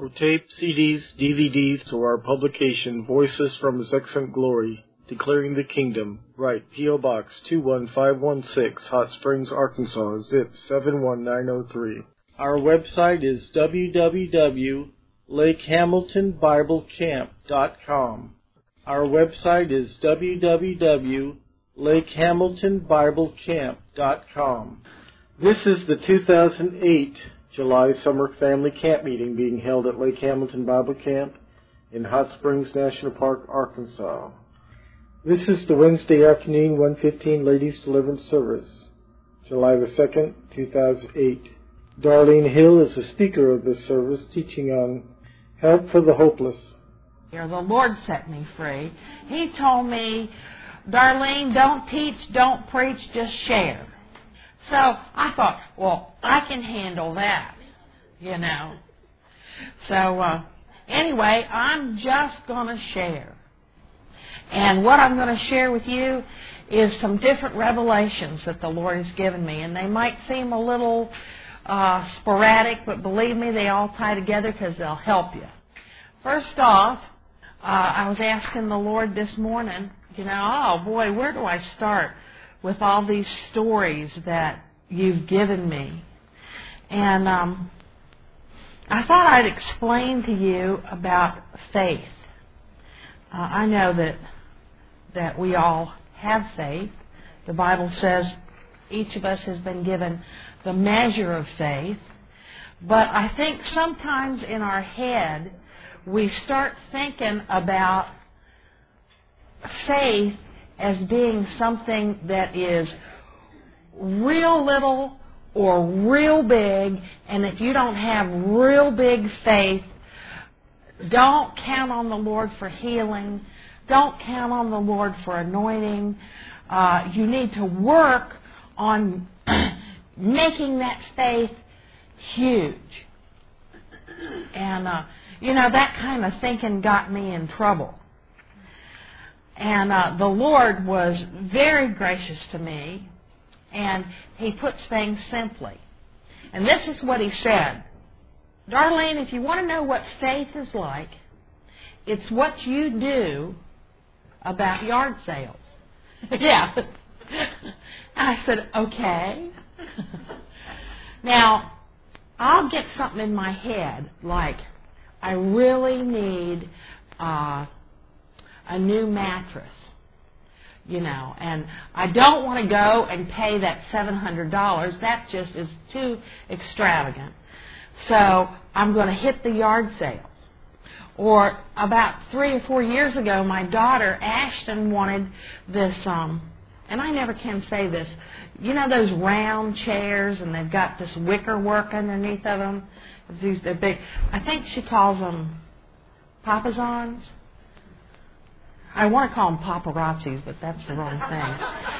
For tape, CDs, DVDs, to our publication, Voices from His Excellent Glory, Declaring the Kingdom, write P.O. Box 21516, Hot Springs, Arkansas, zip 71903. Our website is www.lakehamiltonbiblecamp.com. Our website is www.lakehamiltonbiblecamp.com. This is the 2008 July Summer Family Camp Meeting being held at Lake Hamilton Bible Camp in Hot Springs National Park, Arkansas. This is the Wednesday afternoon 1:15 Ladies Deliverance Service, July the 2nd, 2008. Darlene Hill is the speaker of this service, teaching on Help for the Hopeless. The Lord set me free. He told me, Darlene, don't teach, don't preach, just share. So I thought, well, I can handle that, you know. So anyway, I'm just going to share. And what I'm going to share with you is some different revelations that the Lord has given me. And they might seem a little sporadic, but believe me, they all tie together because they'll help you. First off, I was asking the Lord this morning, you know, oh boy, where do I start with all these stories that you've given me? And I thought I'd explain to you about faith. I know that we all have faith. The Bible says each of us has been given the measure of faith. But I think sometimes in our head we start thinking about faith as being something that is real little or real big, and if you don't have real big faith, don't count on the Lord for healing, don't count on the Lord for anointing. You need to work on making that faith huge. And, you know, that kind of thinking got me in trouble. And the Lord was very gracious to me, and He puts things simply. And this is what He said. Darlene, if you want to know what faith is like, it's what you do about yard sales. Yeah. I said, okay. Now, I'll get something in my head like, I really need a new mattress, you know, and I don't want to go and pay that $700. That just is too extravagant. So I'm going to hit the yard sales. Or about 3 or 4 years ago, my daughter, Ashton, wanted this, and I never can say this, you know those round chairs, and they've got this wicker work underneath of them? They're big. I think she calls them papazons. I want to call them paparazzis, but that's the wrong thing.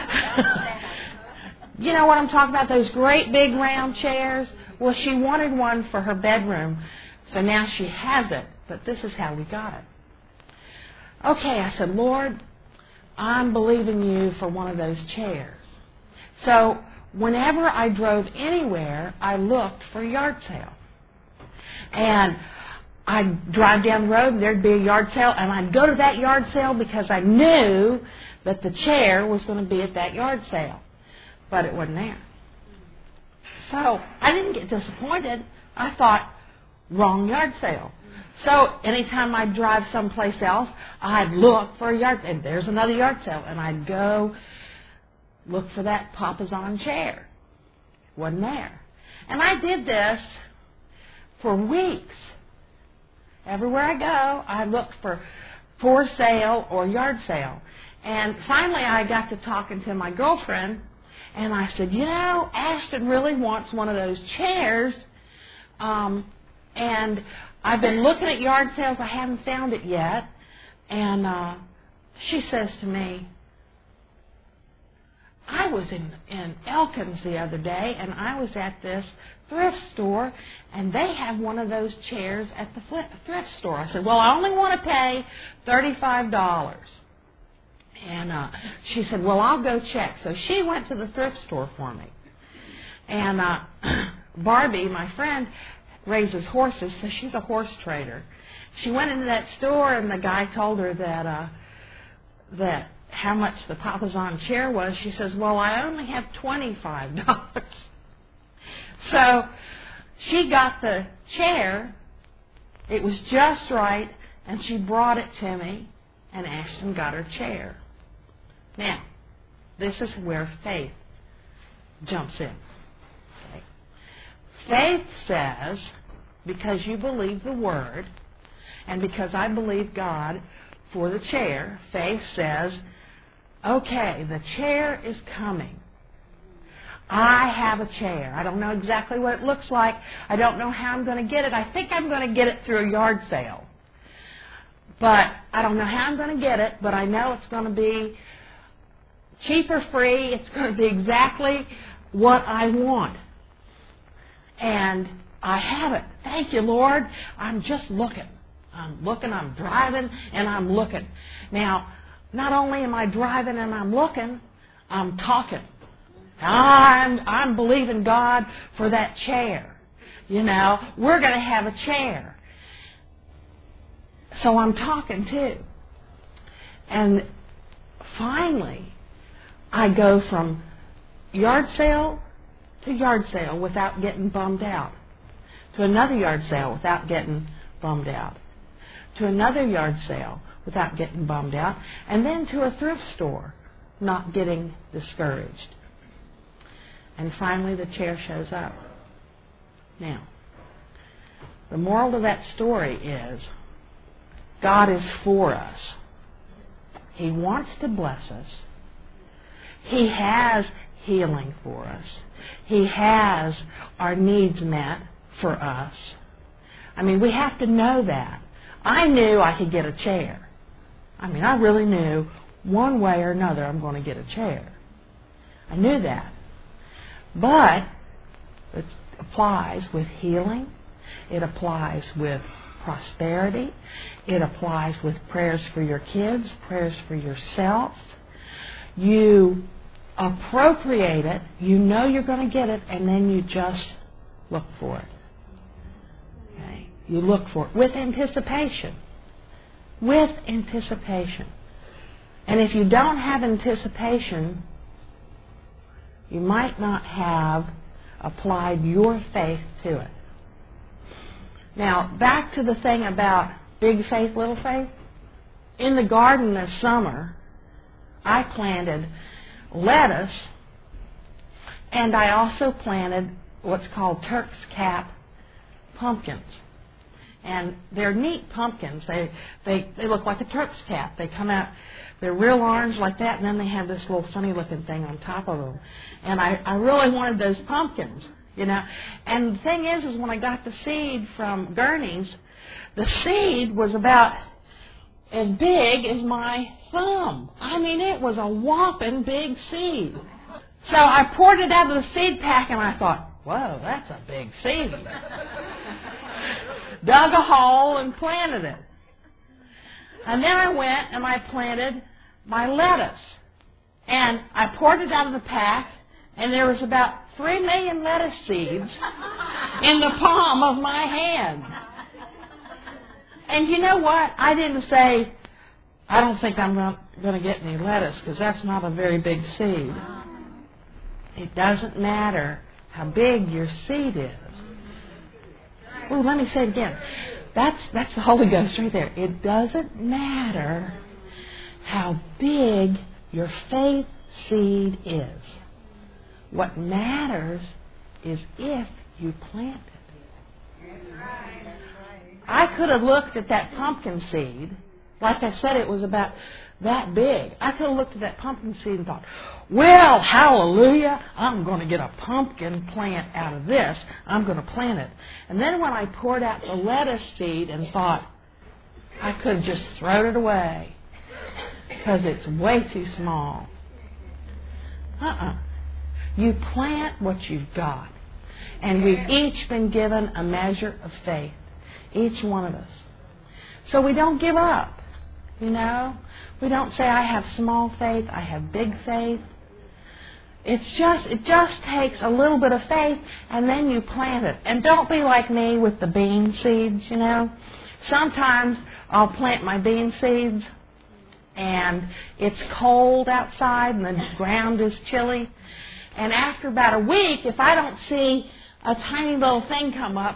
You know what I'm talking about? Those great big round chairs? Well, she wanted one for her bedroom, so now she has it, but this is how we got it. Okay, I said, Lord, I'm believing you for one of those chairs. So whenever I drove anywhere, I looked for a yard sale. And I'd drive down the road, and there'd be a yard sale, and I'd go to that yard sale because I knew that the chair was going to be at that yard sale. But it wasn't there. So I didn't get disappointed. I thought, wrong yard sale. So anytime I'd drive someplace else, I'd look for a yard, and there's another yard sale, and I'd go look for that papazon chair. Wasn't there. And I did this for weeks. Everywhere I go, I looked for sale or yard sale. And finally I got to talking to my girlfriend, and I said, you know, Ashton really wants one of those chairs, and I've been looking at yard sales. I haven't found it yet. And she says to me, I was in Elkins the other day, and I was at this thrift store, and they have one of those chairs at the thrift store. I said, well, I only want to pay $35. And she said, well, I'll go check. So she went to the thrift store for me. And Barbie, my friend, raises horses, so she's a horse trader. She went into that store, and the guy told her that how much the Papasan chair was. She says, well, I only have $25. So she got the chair. It was just right, and she brought it to me, and Ashton got her chair. Now, this is where faith jumps in. Okay. Faith says, because you believe the Word, and because I believe God for the chair, faith says, okay, the chair is coming. I have a chair. I don't know exactly what it looks like. I don't know how I'm going to get it. I think I'm going to get it through a yard sale. But I don't know how I'm going to get it, but I know it's going to be cheap or free. It's going to be exactly what I want. And I have it. Thank you, Lord. I'm just looking. I'm driving, and I'm looking. Now, not only am I driving and I'm looking, I'm talking. I'm believing God for that chair. You know, we're going to have a chair. So I'm talking too. And finally, I go from yard sale to yard sale without getting bummed out, to another yard sale without getting bummed out, to another yard sale without getting bummed out, and then to a thrift store, not getting discouraged. And finally the chair shows up. Now, the moral of that story is God is for us. He wants to bless us. He has healing for us. He has our needs met for us. I mean, we have to know that. I knew I could get a chair. I mean, I really knew one way or another I'm going to get a chair. I knew that. But it applies with healing. It applies with prosperity. It applies with prayers for your kids, prayers for yourself. You appropriate it. You know you're going to get it, and then you just look for it. Okay? You look for it with anticipation. With anticipation. And if you don't have anticipation, you might not have applied your faith to it. Now, back to the thing about big faith, little faith. In the garden this summer, I planted lettuce, and I also planted what's called Turk's Cap pumpkins. And they're neat pumpkins. They look like a Turk's cap. They come out, they're real orange like that, and then they have this little funny looking thing on top of them. And I really wanted those pumpkins, you know. And the thing is when I got the seed from Gurney's, the seed was about as big as my thumb. I mean, it was a whopping big seed. So I poured it out of the seed pack, and I thought, whoa, that's a big seed. Dug a hole and planted it. And then I went and I planted my lettuce. And I poured it out of the pack, and there was about 3 million lettuce seeds in the palm of my hand. And you know what? I didn't say, I don't think I'm going to get any lettuce, because that's not a very big seed. It doesn't matter how big your seed is. Well, let me say it again. That's the Holy Ghost right there. It doesn't matter how big your faith seed is. What matters is if you plant it. I could have looked at that pumpkin seed. Like I said, it was about that big. I could have looked at that pumpkin seed and thought, well, hallelujah, I'm going to get a pumpkin plant out of this. I'm going to plant it. And then when I poured out the lettuce seed and thought, I could have just thrown it away because it's way too small. You plant what you've got. And we've each been given a measure of faith. Each one of us. So we don't give up. You know, we don't say, I have small faith, I have big faith. It just takes a little bit of faith, and then you plant it. And don't be like me with the bean seeds, you know. Sometimes I'll plant my bean seeds, and it's cold outside, and the ground is chilly. And after about a week, if I don't see a tiny little thing come up,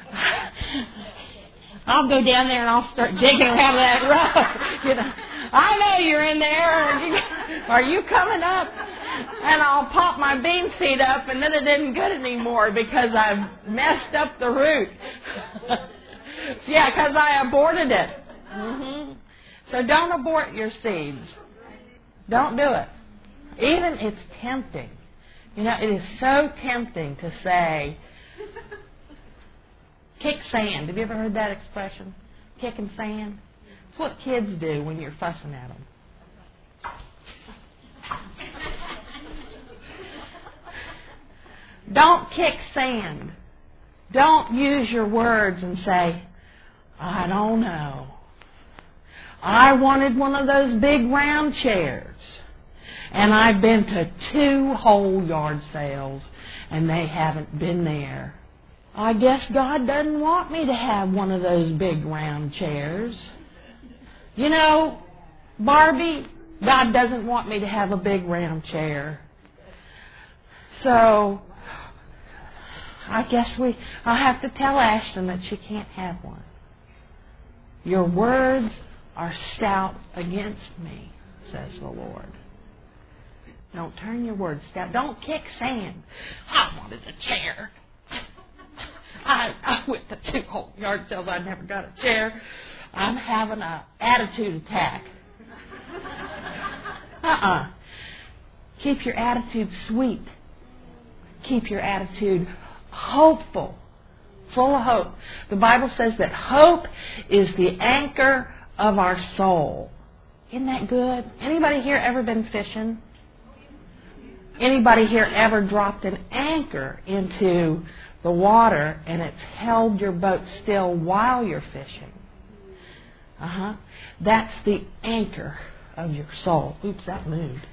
I'll go down there and I'll start digging around that row. You know, I know you're in there. Are you coming up? And I'll pop my bean seed up, and then it isn't good anymore because I've messed up the root. Yeah, because I aborted it. So don't abort your seeds. Don't do it. Even it's tempting. You know, it is so tempting to say, kick sand. Have you ever heard that expression? Kicking sand? It's what kids do when you're fussing at them. Don't kick sand. Don't use your words and say, I don't know. I wanted one of those big round chairs. And I've been to 2 whole yard sales, and they haven't been there. I guess God doesn't want me to have one of those big round chairs. You know, Barbie, God doesn't want me to have a big round chair. So, I guess I'll have to tell Ashton that she can't have one. Your words are stout against me, says the Lord. Don't turn your words down. Don't kick sand. I wanted a chair. I went to 2 whole yard sales. I never got a chair. I'm having an attitude attack. Keep your attitude sweet. Keep your attitude hopeful. Full of hope. The Bible says that hope is the anchor of our soul. Isn't that good? Anybody here ever been fishing? Anybody here ever dropped an anchor into the water and it's held your boat still while you're fishing? That's the anchor of your soul. Oops, that moved.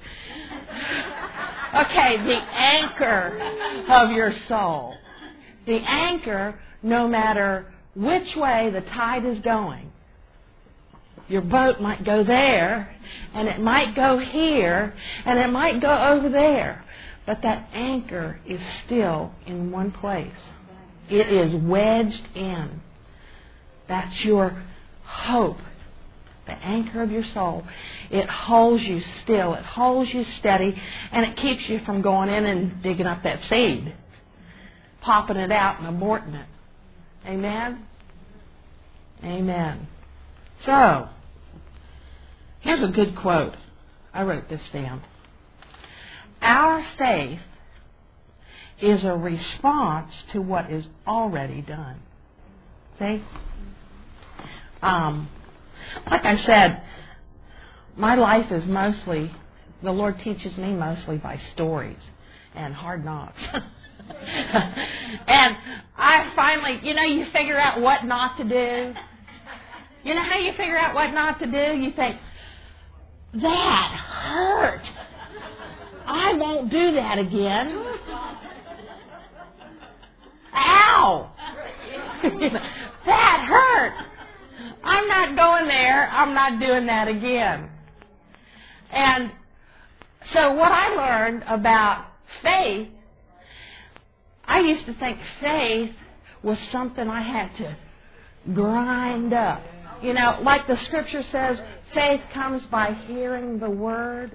Okay, the anchor of your soul. The anchor, no matter which way the tide is going. Your boat might go there, and it might go here, and it might go over there. But that anchor is still in one place. It is wedged in. That's your hope. The anchor of your soul. It holds you still. It holds you steady, and it keeps you from going in and digging up that seed, popping it out and aborting it. Amen? Amen. So, here's a good quote. I wrote this down. Our faith is a response to what is already done. See? Like I said, my life is mostly, the Lord teaches me mostly by stories and hard knocks. And I finally, you figure out what not to do. You know how you figure out what not to do? You think, that hurt. I won't do that again. Ow! That hurt. I'm not going there. I'm not doing that again. And so what I learned about faith, I used to think faith was something I had to grind up. Like the scripture says, faith comes by hearing the word.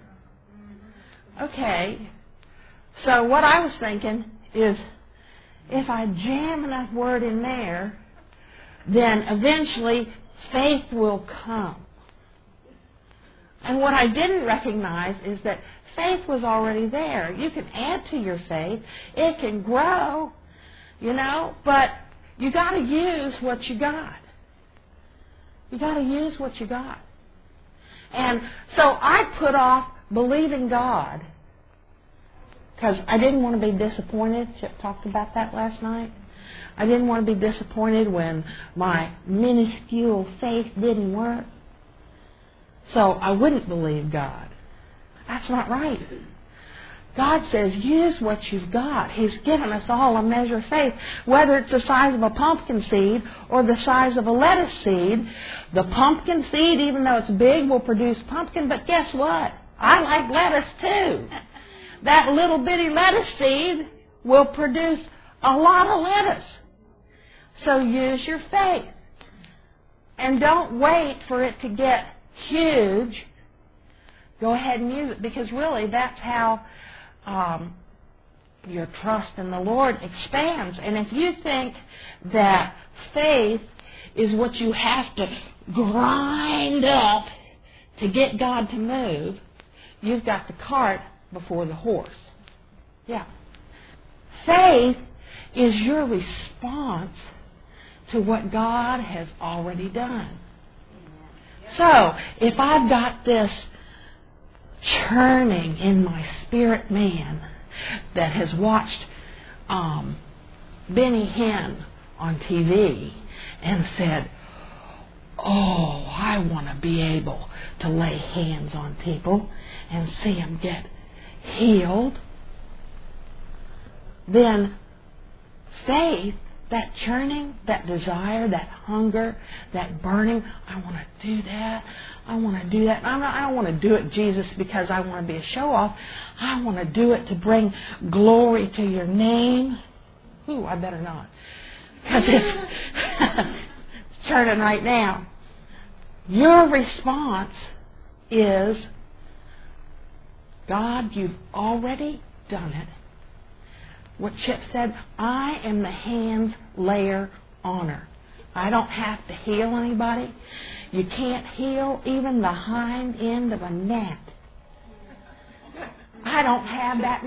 Okay. So what I was thinking is, if I jam enough word in there, then eventually faith will come. And what I didn't recognize is that faith was already there. You can add to your faith. It can grow, but you got to use what you got. You got to use what you got. And so I put off believing God because I didn't want to be disappointed. Chip talked about that last night. I didn't want to be disappointed when my minuscule faith didn't work. So I wouldn't believe God. That's not right. God says, use what you've got. He's given us all a measure of faith, whether it's the size of a pumpkin seed or the size of a lettuce seed. The pumpkin seed, even though it's big, will produce pumpkin, but guess what? I like lettuce too. That little bitty lettuce seed will produce a lot of lettuce. So use your faith. And don't wait for it to get huge. Go ahead and use it, because really that's how your trust in the Lord expands. And if you think that faith is what you have to grind up to get God to move, you've got the cart before the horse. Yeah. Faith is your response to what God has already done. So, if I've got this churning in my spirit man that has watched Benny Hinn on TV and said, oh, I want to be able to lay hands on people and see them get healed, then faith, that churning, that desire, that hunger, that burning, I want to do that, I want to do that. I don't want to do it, Jesus, because I want to be a show-off. I want to do it to bring glory to your name. Ooh, I better not, because it's churning right now. Your response is, God, you've already done it. What Chip said, I am the hands layer honor. I don't have to heal anybody. You can't heal even the hind end of a gnat. I don't have that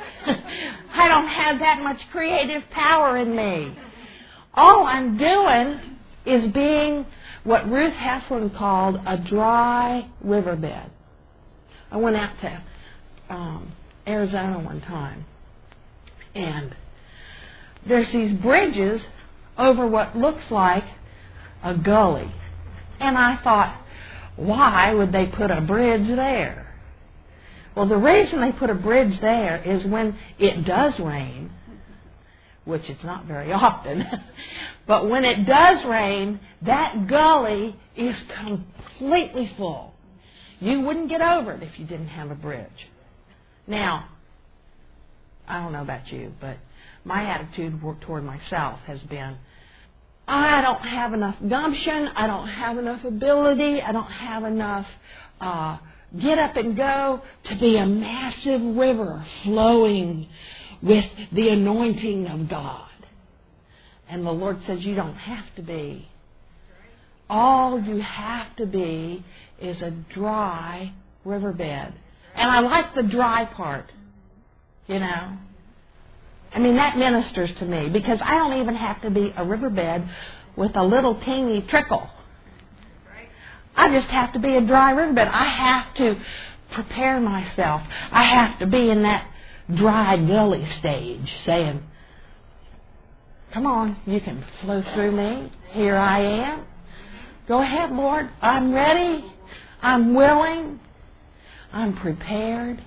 much creative power in me. All I'm doing is being what Ruth Heslin called a dry riverbed. I went out to Arizona one time, and there's these bridges over what looks like a gully. And I thought, why would they put a bridge there? Well, the reason they put a bridge there is when it does rain, which it's not very often, but when it does rain, that gully is completely full. You wouldn't get over it if you didn't have a bridge. Now, I don't know about you, but my attitude toward myself has been, I don't have enough gumption, I don't have enough ability, I don't have enough get up and go to be a massive river flowing with the anointing of God. And the Lord says you don't have to be. All you have to be is a dry riverbed. And I like the dry part, you know. I mean, that ministers to me, because I don't even have to be a riverbed with a little teeny trickle. I just have to be a dry riverbed. I have to prepare myself. I have to be in that dry gully stage saying, come on, you can flow through me. Here I am. Go ahead, Lord. I'm ready. I'm willing. I'm prepared.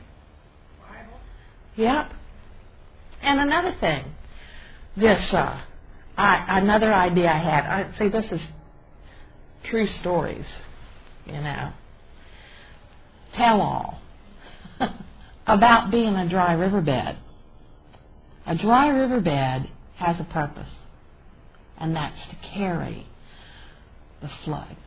Yep. And another thing, another idea I had. See, this is true stories, you know. Tell all about being a dry riverbed. A dry riverbed has a purpose, and that's to carry the flood.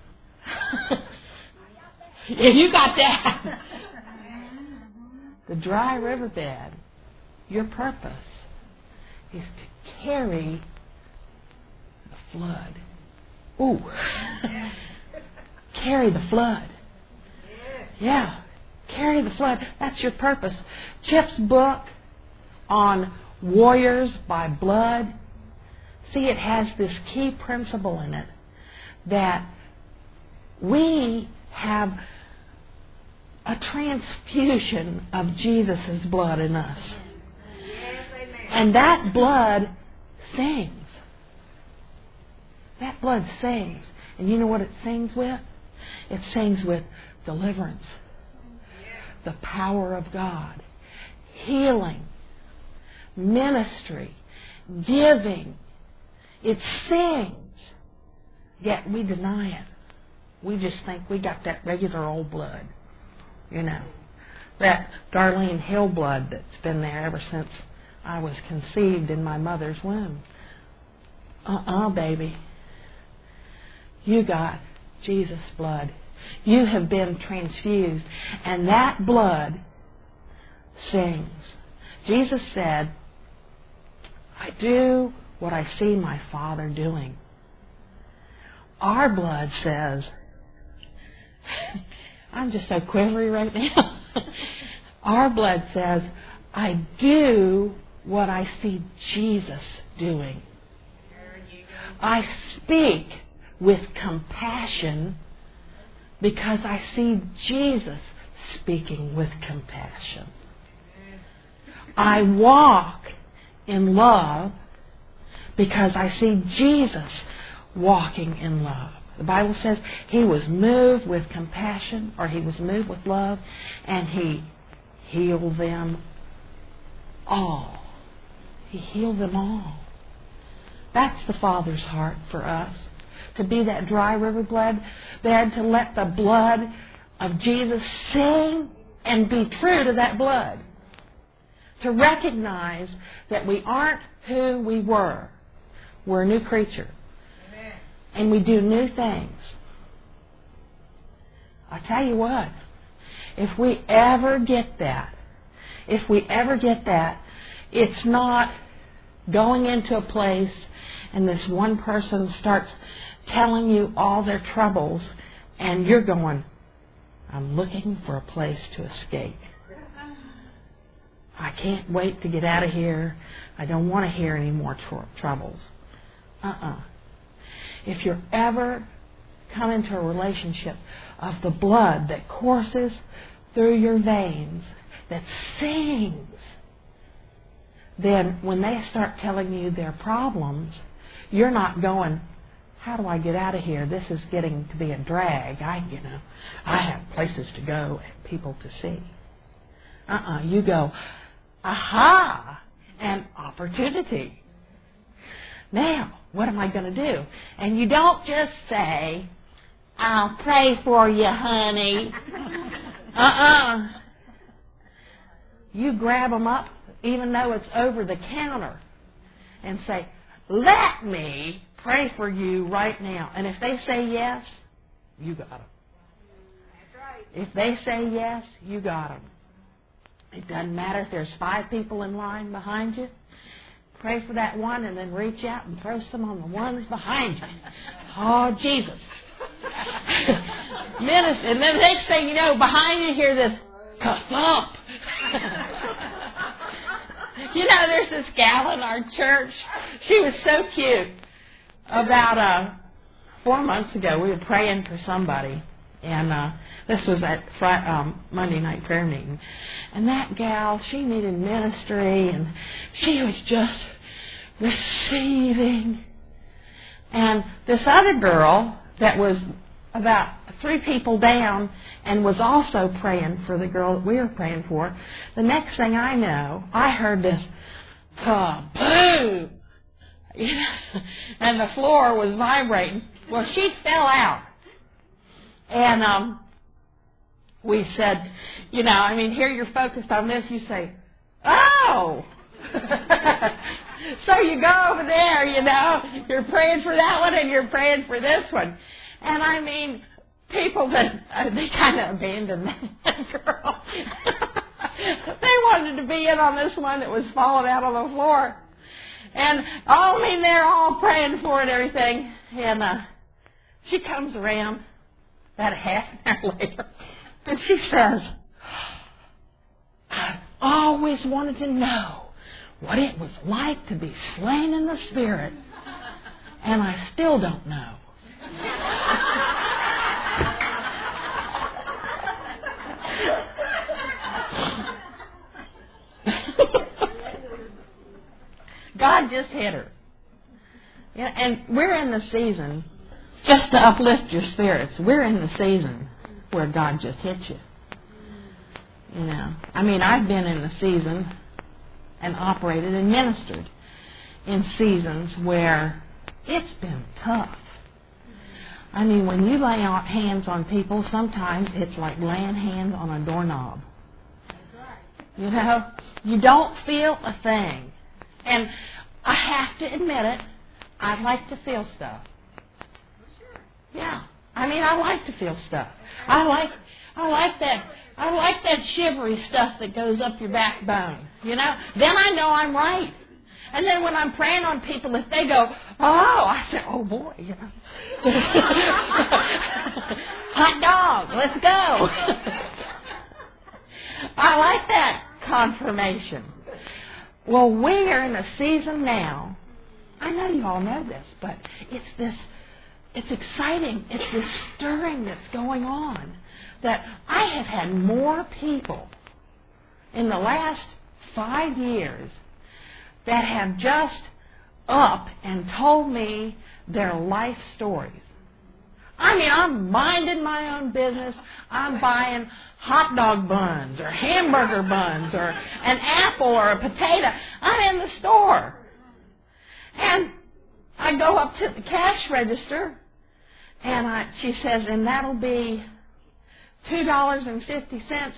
You got that? The dry riverbed, your purpose is to carry the flood. Ooh. Carry the flood. Yeah. Carry the flood. That's your purpose. Chip's book on Warriors by Blood, see, it has this key principle in it that we have a transfusion of Jesus' blood in us. And that blood sings. That blood sings. And you know what it sings with? It sings with deliverance. The power of God, healing, ministry, giving. It sings. Yet we deny it. We just think we got that regular old blood. You know, that Darlene Hill blood that's been there ever since I was conceived in my mother's womb. Baby. You got Jesus' blood. You have been transfused. And that blood sings. Jesus said, I do what I see my Father doing. Our blood says, I'm just so quivery right now. Our blood says, I do what I see Jesus doing. I speak with compassion because I see Jesus speaking with compassion. I walk in love because I see Jesus walking in love. The Bible says He was moved with compassion, or He was moved with love, and He healed them all. He healed them all. That's the Father's heart for us. To be that dry river bed, to let the blood of Jesus sing and be true to that blood. To recognize that we aren't who we were. We're a new creature. Amen. And we do new things. I tell you what, if we ever get that, it's not going into a place and this one person starts telling you all their troubles and you're going, I'm looking for a place to escape. I can't wait to get out of here. I don't want to hear any more troubles. If you're ever come into a relationship of the blood that courses through your veins, that sings, then when they start telling you their problems, you're not going, how do I get out of here? This is getting to be a drag. I have places to go and people to see. You go, aha, an opportunity. Now, what am I going to do? And you don't just say, I'll pray for you, honey. You grab them up, even though it's over the counter, and say, let me pray for you right now. And if they say yes, you got them. That's right. If they say yes, you got them. It doesn't matter if there's 5 people in line behind you. Pray for that one and then reach out and throw some on the ones behind you. Oh, Jesus. Minister. And then the next thing you know, behind you hear this ka-thump. There's this gal in our church. She was so cute. About 4 months ago, we were praying for somebody. And this was at Monday night prayer meeting. And that gal, she needed ministry, and she was just receiving. And this other girl that was about 3 people down and was also praying for the girl that we were praying for, the next thing I know, I heard this kaboom! And the floor was vibrating. Well, she fell out. And we said, here you're focused on this. You say, oh! So you go over there, you're praying for that one and you're praying for this one. And people that, they kind of abandoned that girl. They wanted to be in on this one that was falling out on the floor. And, they're all praying for it and everything. And she comes around about a half an hour later, and she says, I've always wanted to know what it was like to be slain in the Spirit, and I still don't know. God just hit her. And we're in the season, just to uplift your spirits, we're in the season where God just hit you. You know, I mean, I've been in the season and operated and ministered in seasons where it's been tough. I mean, when you lay hands on people, sometimes it's like laying hands on a doorknob. You know, you don't feel a thing. And I have to admit it, I like to feel stuff. Yeah, I mean, I like to feel stuff. I like that shivery stuff that goes up your backbone. You know, then I know I'm right. And then when I'm praying on people, if they go, oh, I say, oh boy, you know. Hot dog, let's go. I like that confirmation. Well, we are in a season now. I know you all know this, but it's exciting. It's this stirring that's going on. That I have had more people in the last 5 years that have just up and told me their life stories. I mean, I'm minding my own business. I'm buying hot dog buns or hamburger buns or an apple or a potato. I'm in the store. And I go up to the cash register and she says, and that'll be $2.50.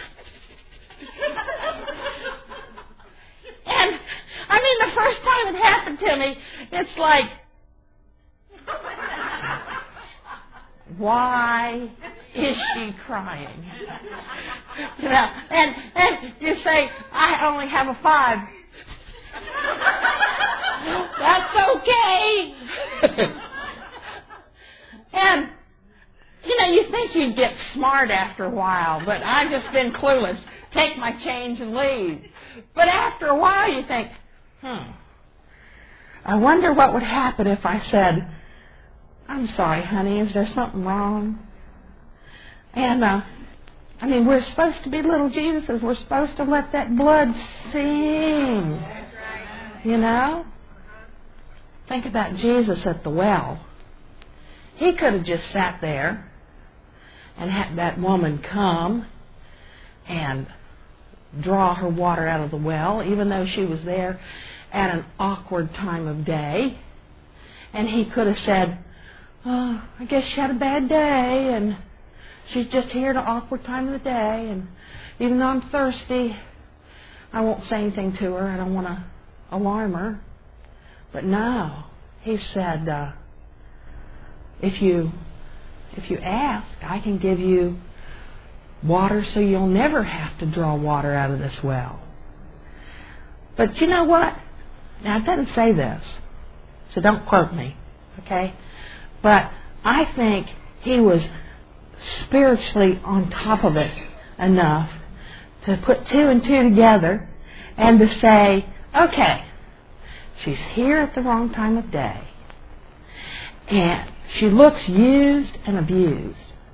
And I mean, the first time it happened to me, it's like, why is she crying? You know, and you say, I only have a 5. That's okay. And, you know, you think you'd get smart after a while, but I've just been clueless. Take my change and leave. But after a while you think, I wonder what would happen if I said, I'm sorry, honey, is there something wrong? And, I mean, we're supposed to be little Jesuses. We're supposed to let that blood sing. That's right. You know? Think about Jesus at the well. He could have just sat there and had that woman come and draw her water out of the well, even though she was there at an awkward time of day. And he could have said, oh, I guess she had a bad day, and she's just here at an awkward time of the day, and even though I'm thirsty, I won't say anything to her. I don't want to alarm her. But no, he said, if you ask, I can give you water so you'll never have to draw water out of this well. But you know what? Now, it doesn't say this, so don't quote me, okay? But I think he was spiritually on top of it enough to put 2 and 2 together and to say, okay, she's here at the wrong time of day, and she looks used and abused.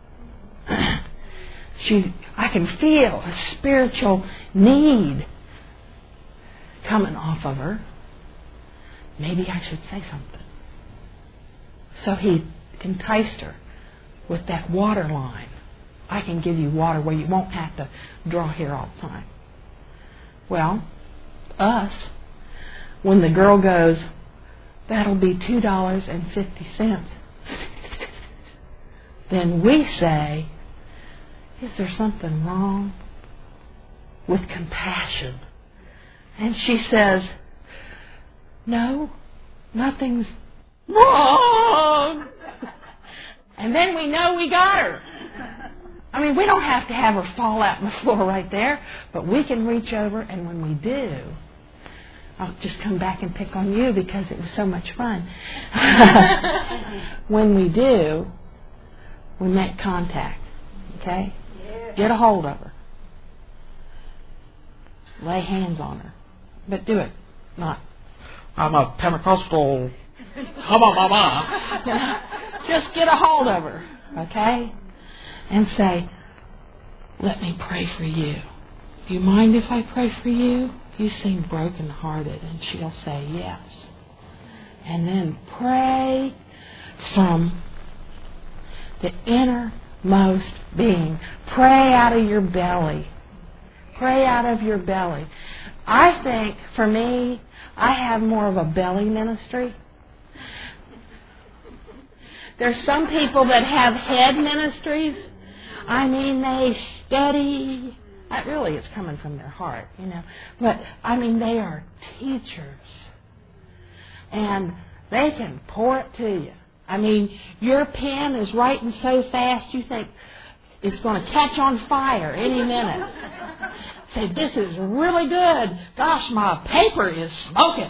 I can feel a spiritual need coming off of her. Maybe I should say something. So he enticed her with that water line. I can give you water where you won't have to draw here all the time. Well, us, when the girl goes, that'll be $2.50, then we say, is there something wrong? With compassion. And she says, no, nothing's wrong. And then we know we got her. I mean, we don't have to have her fall out on the floor right there, but we can reach over, and when we do, I'll just come back and pick on you because it was so much fun. When we do, we make contact, okay? Get a hold of her. Lay hands on her. But do it. Not, I'm a Pentecostal, just get a hold of her, okay? And say, let me pray for you. Do you mind if I pray for you? You seem brokenhearted. And she'll say, yes. And then pray from the innermost being. Pray out of your belly. Pray out of your belly. I think, for me, I have more of a belly ministry. There's some people that have head ministries. I mean, they study. Really, it's coming from their heart, you know. But, I mean, they are teachers. And they can pour it to you. I mean, your pen is writing so fast you think it's going to catch on fire any minute. Say, this is really good. Gosh, my paper is smoking.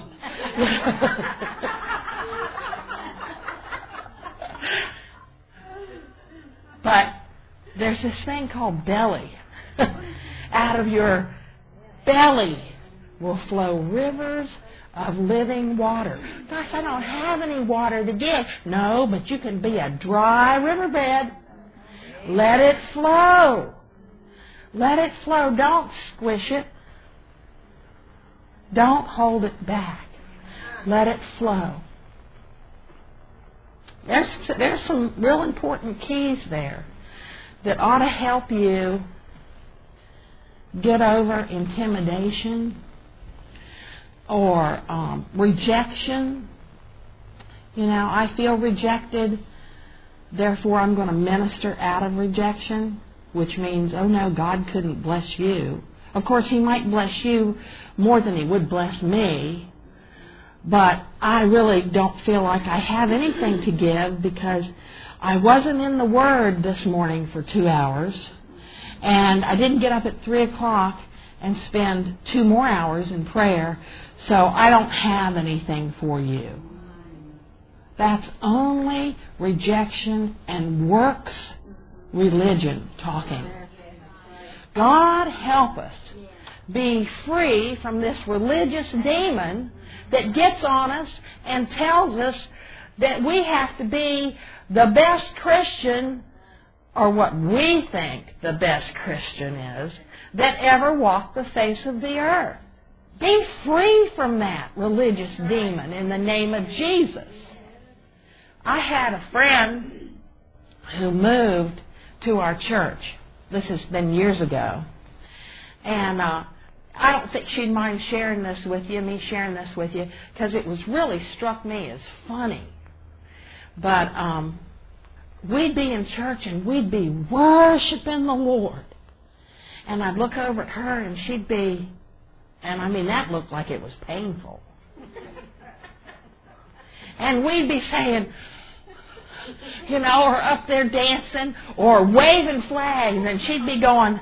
But there's this thing called belly. Out of your belly will flow rivers of living water. Gosh, I don't have any water to give. No, but you can be a dry riverbed. Let it flow. Let it flow. Don't squish it. Don't hold it back. Let it flow. There's some real important keys there that ought to help you get over intimidation or rejection. You know, I feel rejected, therefore I'm going to minister out of rejection, which means, oh no, God couldn't bless you. Of course, He might bless you more than He would bless me, but I really don't feel like I have anything to give because I wasn't in the Word this morning for 2 hours, and I didn't get up at 3 o'clock and spend 2 more hours in prayer, so I don't have anything for you. That's only rejection and works religion talking. God help us be free from this religious demon that gets on us and tells us that we have to be the best Christian, or what we think the best Christian is, that ever walked the face of the earth. Be free from that religious demon in the name of Jesus. I had a friend who moved to our church. This has been years ago. And I don't think she'd mind sharing this with you, me sharing this with you, because it was really struck me as funny. But we'd be in church and we'd be worshiping the Lord. And I'd look over at her and she'd be, and I mean, that looked like it was painful. And we'd be saying, you know, or up there dancing or waving flags, and she'd be going.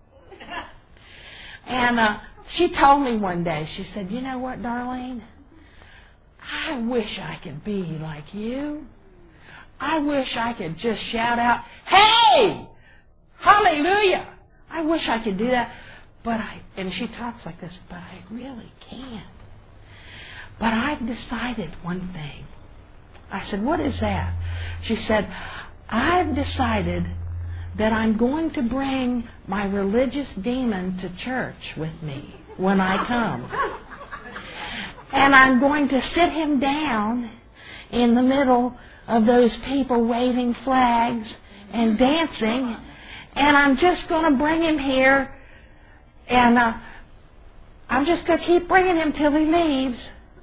And she told me one day, she said, you know what, Darlene? I wish I could be like you. I wish I could just shout out, hey, hallelujah. I wish I could do that. And she talks like this, but I really can't. But I've decided one thing. I said, what is that? She said, I've decided that I'm going to bring my religious demon to church with me when I come. And I'm going to sit him down in the middle of those people waving flags and dancing, and I'm just going to bring him here, and I'm just going to keep bringing him till he leaves.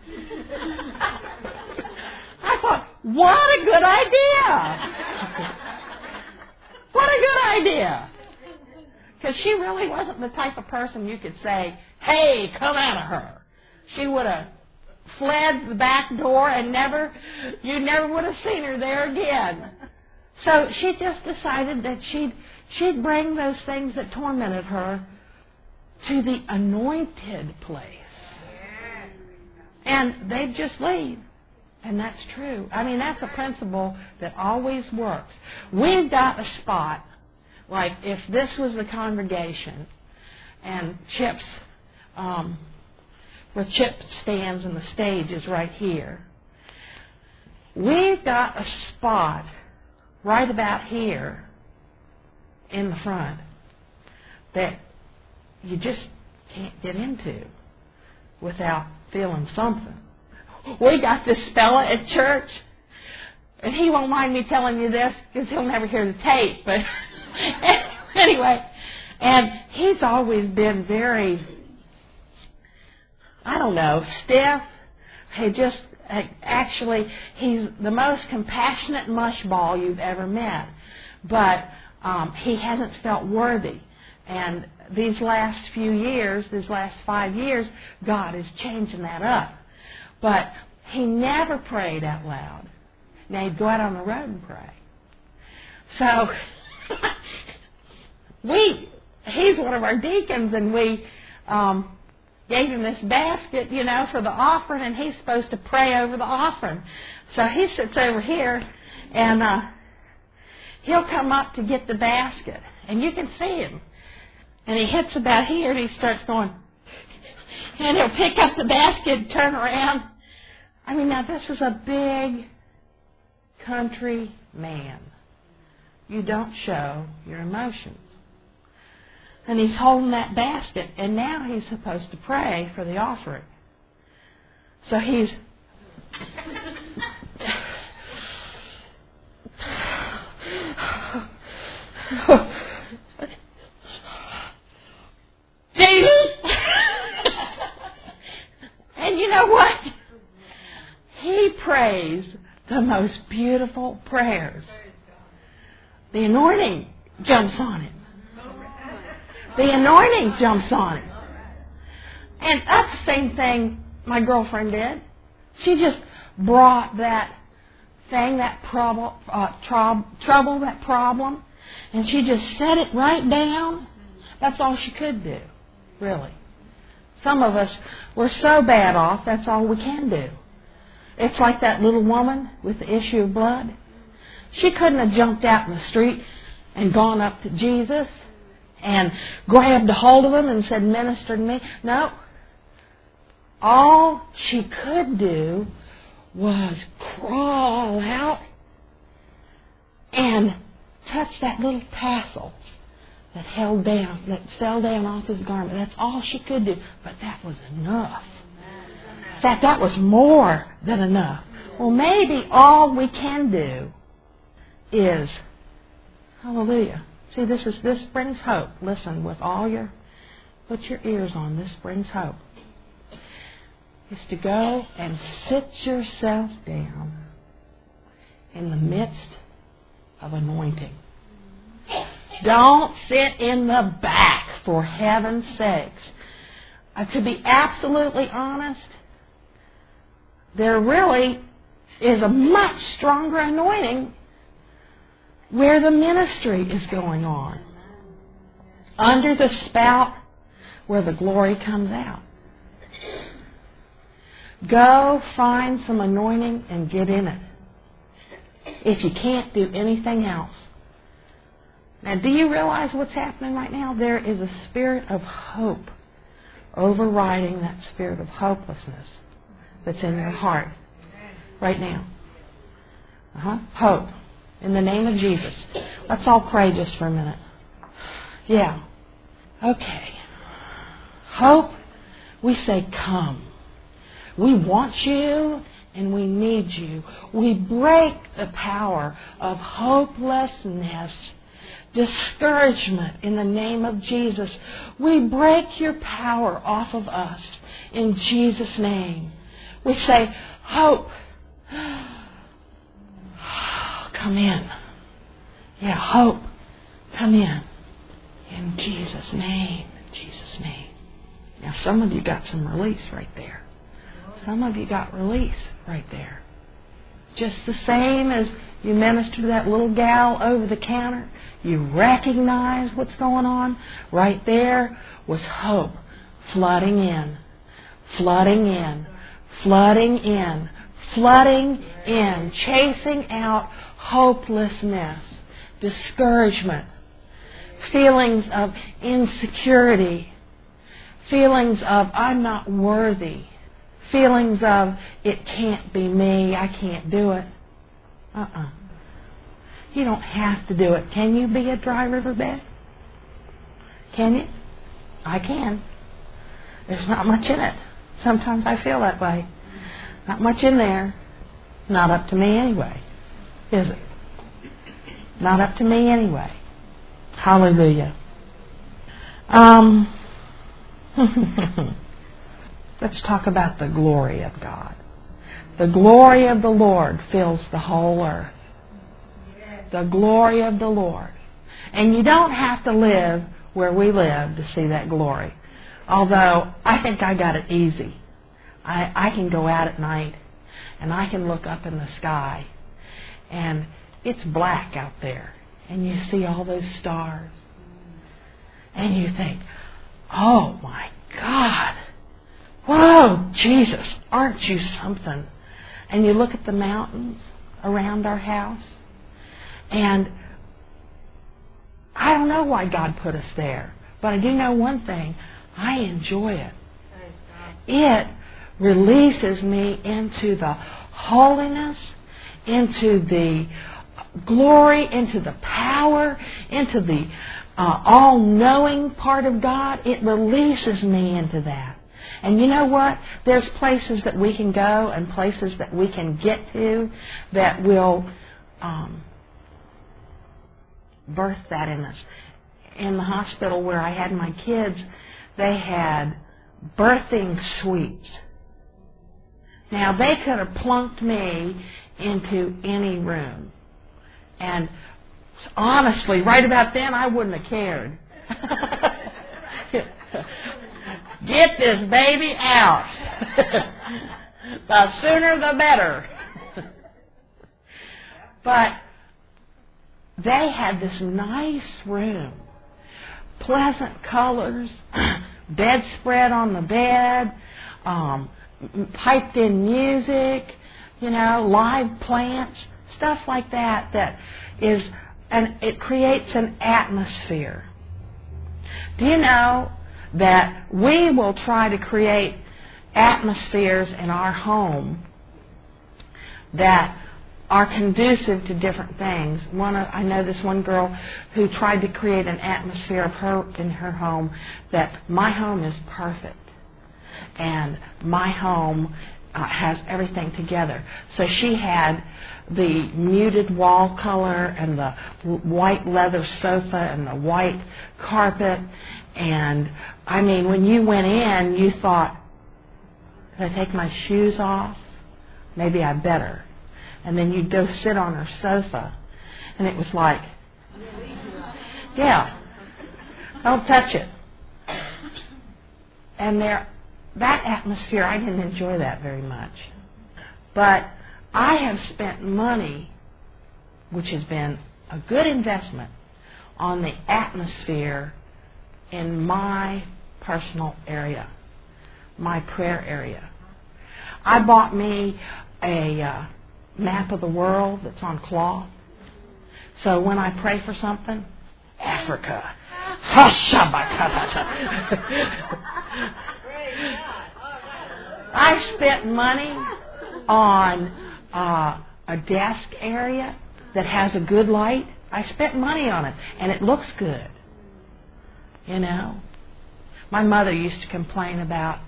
I thought, what a good idea! What a good idea! Because she really wasn't the type of person you could say, hey, come out of her. She would have fled the back door and you never would have seen her there again. So she just decided that she'd bring those things that tormented her to the anointed place. And they'd just leave. And that's true. I mean, that's a principle that always works. We've got a spot, like if this was the congregation and Chip's, where Chip stands and the stage is right here. We've got a spot right about here in the front that you just can't get into without feeling something. We got this fella at church, and he won't mind me telling you this because he'll never hear the tape. But anyway, And he's always been very, I don't know, stiff. Actually, he's the most compassionate mushball you've ever met. But he hasn't felt worthy. And these last 5 years, God is changing that up. But he never prayed out loud. Now he'd go out on the road and pray. So he's one of our deacons, and we gave him this basket, for the offering, and he's supposed to pray over the offering. So he sits over here, and he'll come up to get the basket, and you can see him. And he hits about here, and he starts going, and he'll pick up the basket, turn around. I mean, now this is a big country man. You don't show your emotions. And he's holding that basket, and now he's supposed to pray for the offering. So he's... Jesus! And you know what? He prays the most beautiful prayers. The anointing jumps on him. The anointing jumps on him. And that's the same thing my girlfriend did. She just brought that thing, that trouble, that problem, and she just set it right down. That's all she could do, really. Some of us, we're so bad off, that's all we can do. It's like that little woman with the issue of blood. She couldn't have jumped out in the street and gone up to Jesus and grabbed a hold of him and said, "Minister to me." No. All she could do was crawl out and touch that little tassel that fell down off his garment. That's all she could do. But that was enough. In fact, that was more than enough. Well, maybe all we can do is, hallelujah. See, this brings hope. Listen, put your ears on. This brings hope. Is to go and sit yourself down in the midst of anointing. Don't sit in the back, for heaven's sakes. To be absolutely honest, there really is a much stronger anointing where the ministry is going on. Under the spout where the glory comes out. Go find some anointing and get in it. If you can't do anything else. Now, do you realize what's happening right now? There is a spirit of hope overriding that spirit of hopelessness that's in your heart right now. Hope. In the name of Jesus. Let's all pray just for a minute. Yeah. Okay. Hope, we say, come. We want you and we need you. We break the power of hopelessness, discouragement in the name of Jesus. We break your power off of us in Jesus' name. We say, hope, come in. Yeah, hope, come in. In Jesus' name. In Jesus' name. Now, some of you got some release right there. Some of you got release right there. Just the same as you minister to that little gal over the counter, you recognize what's going on. Right there was hope flooding in, flooding in, flooding in, flooding in, chasing out hopelessness, discouragement, feelings of insecurity, feelings of I'm not worthy, feelings of it can't be me, I can't do it. You don't have to do it. Can you be a dry riverbed? Can you? I can. There's not much in it. Sometimes I feel that way. Not much in there. Not up to me anyway. Is it? Not up to me anyway. Hallelujah. Let's talk about the glory of God. The glory of the Lord fills the whole earth. The glory of the Lord. And you don't have to live where we live to see that glory. Although I think I got it easy. I can go out at night and I can look up in the sky and it's black out there. And you see all those stars. And you think, oh my God. Whoa, Jesus, aren't you something? And you look at the mountains around our house. And I don't know why God put us there. But I do know one thing. I enjoy it. It releases me into the holiness, into the glory, into the power, into the all-knowing part of God. It releases me into that. And you know what? There's places that we can go and places that we can get to that will birth that in us. In the hospital where I had my kids, they had birthing suites. Now, they could have plunked me into any room. And honestly, right about then, I wouldn't have cared. Get this baby out. The sooner the better. But they had this nice room. Pleasant colors. Bedspread on the bed. Piped in music. Live plants. Stuff like that. That is, and it creates an atmosphere. Do you know that we will try to create atmospheres in our home that are conducive to different things? I know this one girl who tried to create an atmosphere in her home that my home is perfect and my home has everything together. So she had the muted wall color and the white leather sofa and the white carpet. And, I mean, when you went in, you thought, did I take my shoes off? Maybe I better. And then you'd go sit on her sofa. And it was like, yeah, don't touch it. And that atmosphere, I didn't enjoy that very much. But I have spent money, which has been a good investment, on the atmosphere in my personal area, my prayer area. I bought me a map of the world that's on cloth. So when I pray for something, Africa, I spent money on a desk area that has a good light. I spent money on it, and it looks good. My mother used to complain about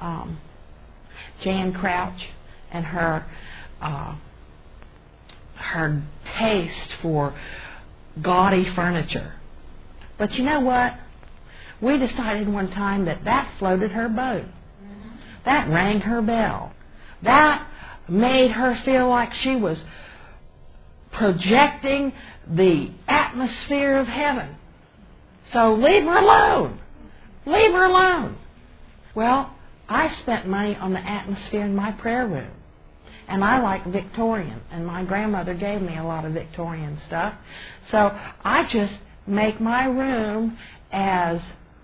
Jan Crouch and her taste for gaudy furniture. But you know what? We decided one time that floated her boat. That rang her bell. That made her feel like she was projecting the atmosphere of heaven. So leave her alone. Leave her alone. Well, I spent money on the atmosphere in my prayer room. And I like Victorian. And my grandmother gave me a lot of Victorian stuff. So I just make my room as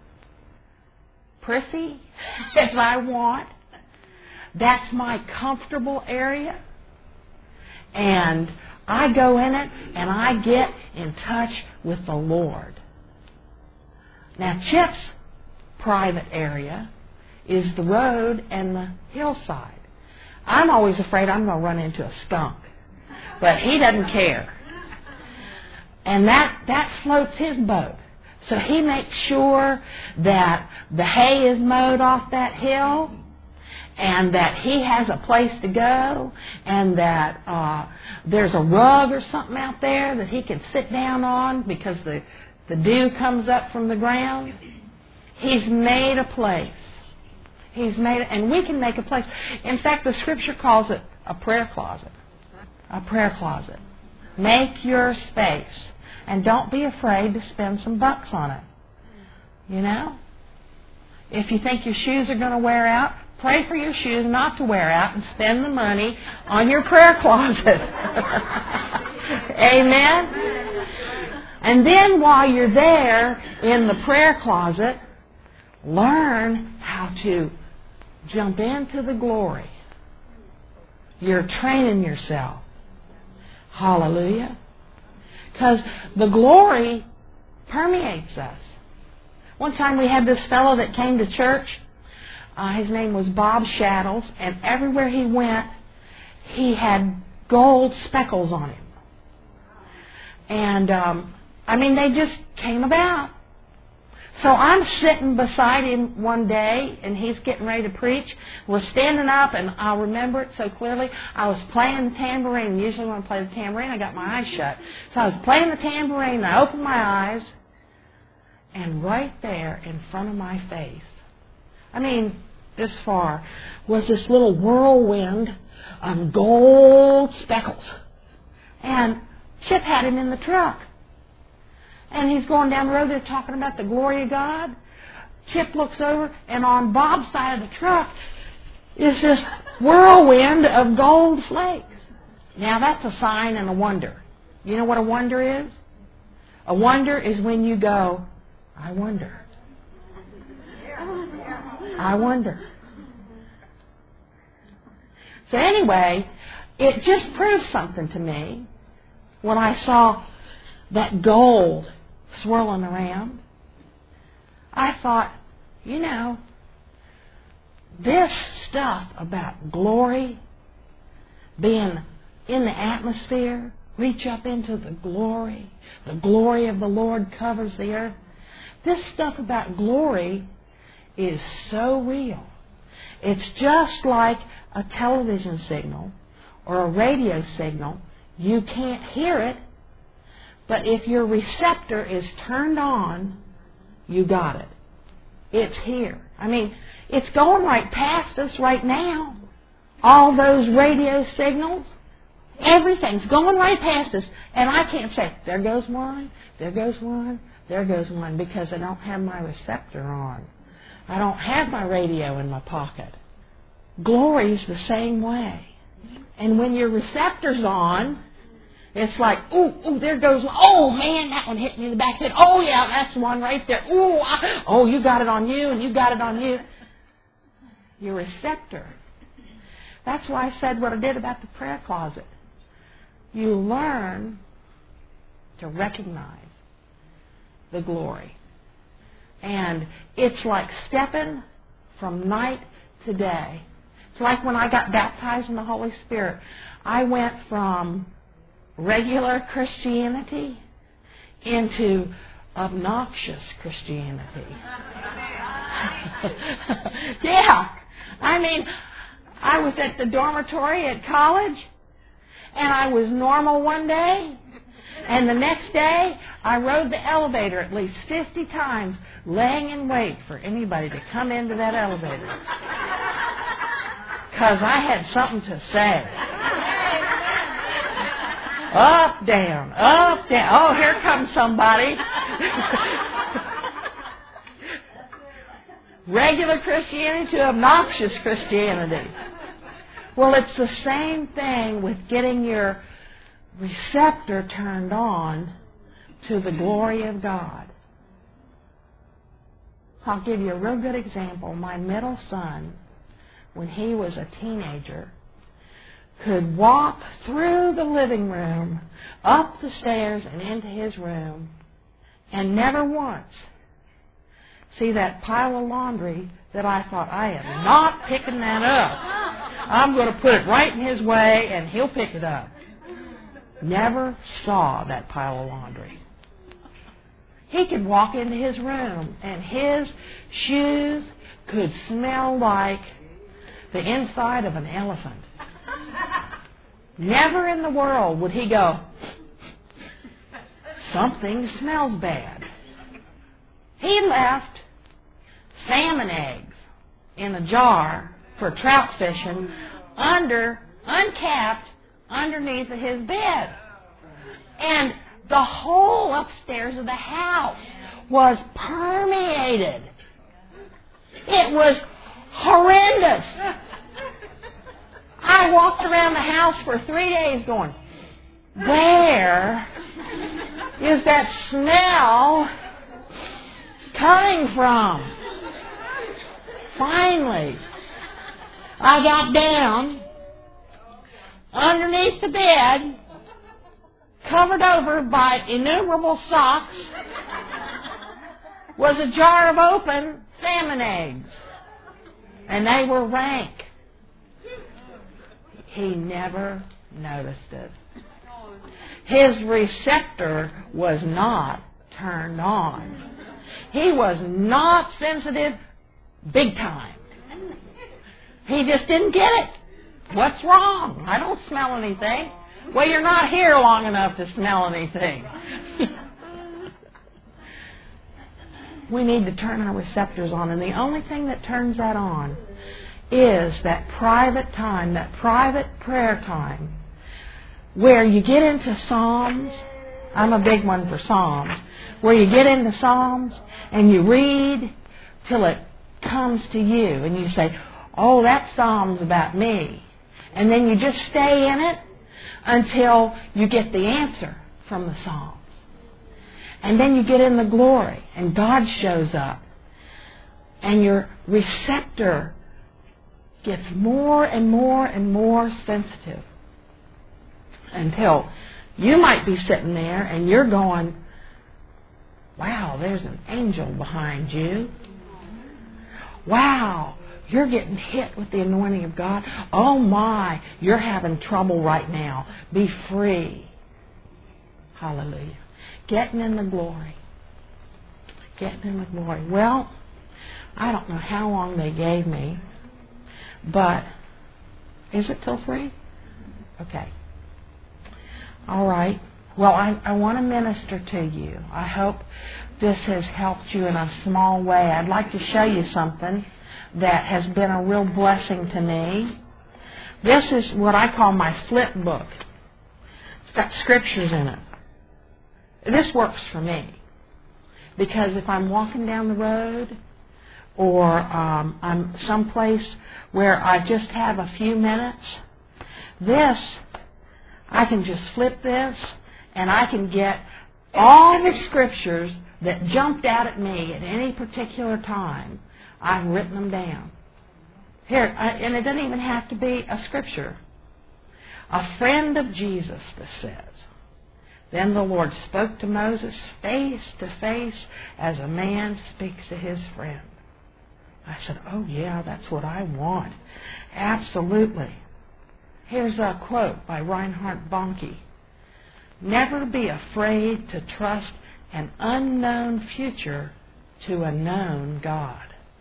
prissy as I want. That's my comfortable area. And I go in it and I get in touch with the Lord. Now, Chip's private area is the road and the hillside. I'm always afraid I'm going to run into a skunk. But he doesn't care. And that floats his boat. So he makes sure that the hay is mowed off that hill, and that he has a place to go, and that there's a rug or something out there that he can sit down on because the dew comes up from the ground. He's made a place. And we can make a place. In fact, the Scripture calls it a prayer closet. A prayer closet. Make your space. And don't be afraid to spend some bucks on it. You know? If you think your shoes are going to wear out, pray for your shoes not to wear out and spend the money on your prayer closet. Amen? And then while you're there in the prayer closet, learn how to jump into the glory. You're training yourself. Hallelujah. Because the glory permeates us. One time we had this fellow that came to church. His name was Bob Shaddles, and everywhere he went, he had gold speckles on him. And, they just came about. So I'm sitting beside him one day, and he's getting ready to preach. We're standing up, and I'll remember it so clearly. I was playing the tambourine. Usually when I play the tambourine, I got my eyes shut. So I was playing the tambourine, and I opened my eyes, and right there in front of my face, this far, was this little whirlwind of gold speckles. And Chip had him in the truck. And he's going down the road there talking about the glory of God. Chip looks over, and on Bob's side of the truck is this whirlwind of gold flakes. Now that's a sign and a wonder. You know what a wonder is? A wonder is when you go, I wonder. I wonder. So anyway, it just proved something to me when I saw that gold swirling around. I thought, this stuff about glory, being in the atmosphere, reach up into the glory of the Lord covers the earth. This stuff about glory is so real. It's just like a television signal or a radio signal. You can't hear it, but if your receptor is turned on, you got it. It's here. It's going right past us right now. All those radio signals, everything's going right past us. And I can't say, there goes one, there goes one, there goes one, because I don't have my receptor on. I don't have my radio in my pocket. Glory's the same way. And when your receptor's on, it's like, ooh, there goes one. Oh, man, that one hit me in the back of the head. Oh, yeah, that's one right there. Ooh, you got it on you, and you got it on you. Your receptor. That's why I said what I did about the prayer closet. You learn to recognize the glory. And it's like stepping from night to day. It's like when I got baptized in the Holy Spirit. I went from regular Christianity into obnoxious Christianity. Yeah. I was at the dormitory at college, and I was normal one day, and the next day I rode the elevator at least 50 times, laying in wait for anybody to come into that elevator. Because I had something to say. Up, down, up, down. Oh, here comes somebody. Regular Christianity to obnoxious Christianity. Well, it's the same thing with getting your receptor turned on to the glory of God. I'll give you a real good example. My middle son, when he was a teenager, could walk through the living room, up the stairs and into his room, and never once see that pile of laundry that I thought, I am not picking that up. I'm going to put it right in his way and he'll pick it up. Never saw that pile of laundry. He could walk into his room and his shoes could smell like the inside of an elephant. Never in the world would he go, something smells bad. He left salmon eggs in a jar for trout fishing uncapped underneath of his bed. And the whole upstairs of the house was permeated. It was horrendous. I walked around the house for 3 days going, where is that smell coming from? Finally, I got down underneath the bed, covered over by innumerable socks, was a jar of open salmon eggs. And they were rank. He never noticed it. His receptor was not turned on. He was not sensitive big time. He just didn't get it. What's wrong? I don't smell anything. Well, you're not here long enough to smell anything. We need to turn our receptors on, and the only thing that turns that on is that private time, that private prayer time, where you get into Psalms. I'm a big one for Psalms. Where you get into Psalms and you read till it comes to you, and you say, oh, that Psalm's about me. And then you just stay in it until you get the answer from the Psalms. And then you get in the glory, and God shows up. And your receptor gets more and more and more sensitive until you might be sitting there and you're going, wow, there's an angel behind you. Wow, you're getting hit with the anointing of God. Oh my, you're having trouble right now. Be free. Hallelujah. Getting in the glory. Getting in the glory. Well, I don't know how long they gave me, but is it till 3? Okay. All right. Well, I want to minister to you. I hope this has helped you in a small way. I'd like to show you something that has been a real blessing to me. This is what I call my flip book. It's got scriptures in it. This works for me because if I'm walking down the road or I'm someplace where I just have a few minutes, I can just flip this and I can get all the scriptures that jumped out at me at any particular time. I've written them down. Here, and it doesn't even have to be a scripture. A friend of Jesus, this says. Then the Lord spoke to Moses face to face as a man speaks to his friend. I said, oh yeah, that's what I want. Absolutely. Here's a quote by Reinhard Bonnke. Never be afraid to trust an unknown future to a known God.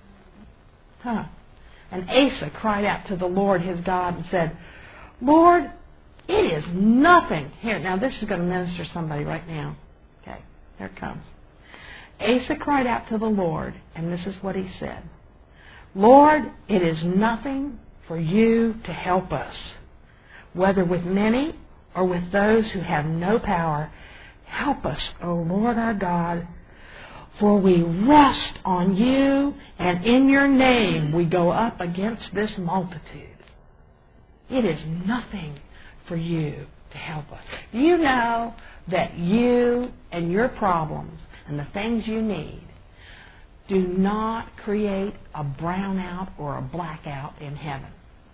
And Asa cried out to the Lord his God and said, Lord, it is nothing. Here, now this is going to minister to somebody right now. Okay, here it comes. Asa cried out to the Lord, and this is what he said. Lord, it is nothing for you to help us, whether with many or with those who have no power. Help us, O Lord our God, for we rest on you, and in your name we go up against this multitude. It is nothing for you to help us. You know that you and your problems and the things you need do not create a brownout or a blackout in heaven.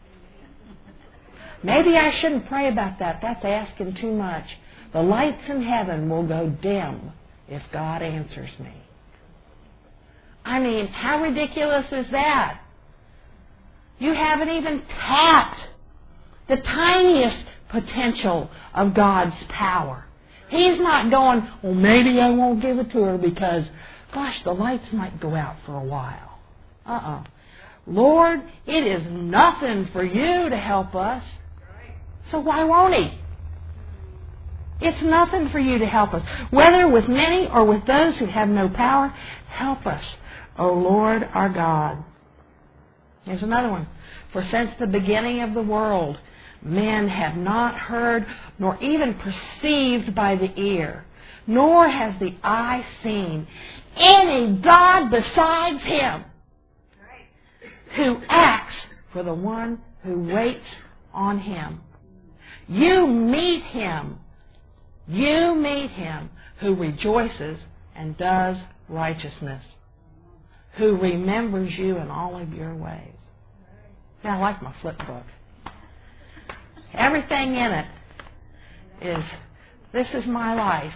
Maybe I shouldn't pray about that. That's asking too much. The lights in heaven will go dim if God answers me. I mean, how ridiculous is that? You haven't even tapped the tiniest potential of God's power. He's not going, well, maybe I won't give it to her because, gosh, the lights might go out for a while. Lord, it is nothing for you to help us. So why won't He? It's nothing for you to help us. Whether with many or with those who have no power, help us, O Lord our God. Here's another one. For since the beginning of the world, men have not heard, nor even perceived by the ear, nor has the eye seen any God besides Him, who acts for the one who waits on Him. You meet Him who rejoices and does righteousness, who remembers you in all of your ways. Now, I like my flip book. Everything in it is, this is my life.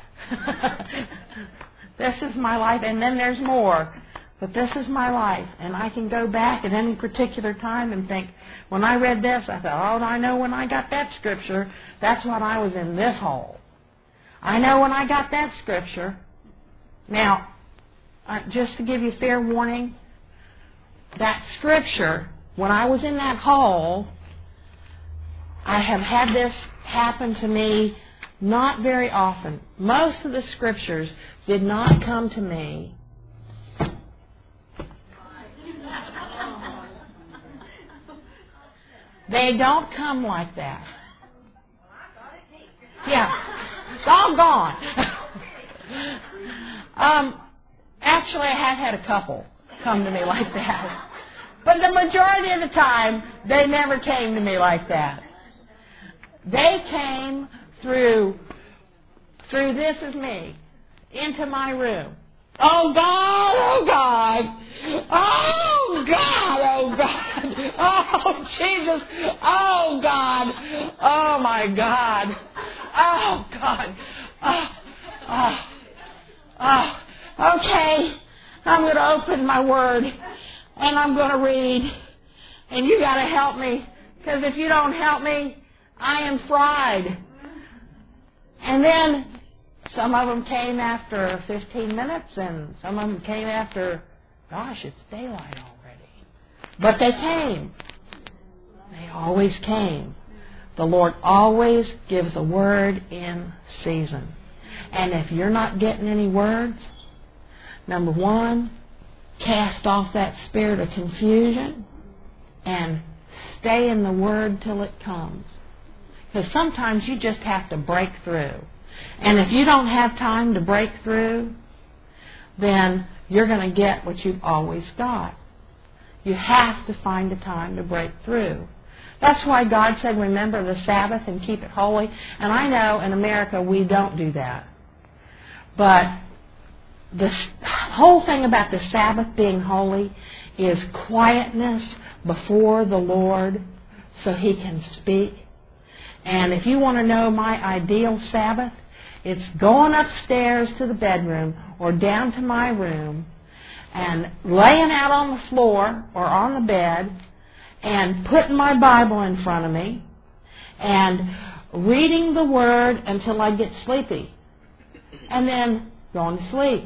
This is my life, and then there's more. But this is my life, and I can go back at any particular time and think, when I read this, I thought, oh, I know when I got that scripture, that's when I was in this hole. I know when I got that scripture. Now, just to give you fair warning, that scripture, when I was in that hole, I have had this happen to me not very often. Most of the scriptures did not come to me. They don't come like that. Yeah, it's all gone. Actually, I have had a couple come to me like that. But the majority of the time, they never came to me like that. They came through This Is Me, into my room. Oh God, oh God, oh God, oh God, oh Jesus, oh God, oh my God, oh God, okay, I'm going to open my Word and I'm going to read, and you got to help me, because if you don't help me, I am fried. And then some of them came after 15 minutes, and some of them came after, gosh, it's daylight already. But they came. They always came. The Lord always gives a word in season. And if you're not getting any words, number one, cast off that spirit of confusion and stay in the Word till it comes. Because sometimes you just have to break through. And if you don't have time to break through, then you're going to get what you've always got. You have to find a time to break through. That's why God said, remember the Sabbath and keep it holy. And I know in America we don't do that. But the whole thing about the Sabbath being holy is quietness before the Lord so He can speak. And if you want to know my ideal Sabbath, it's going upstairs to the bedroom or down to my room and laying out on the floor or on the bed and putting my Bible in front of me and reading the Word until I get sleepy and then going to sleep.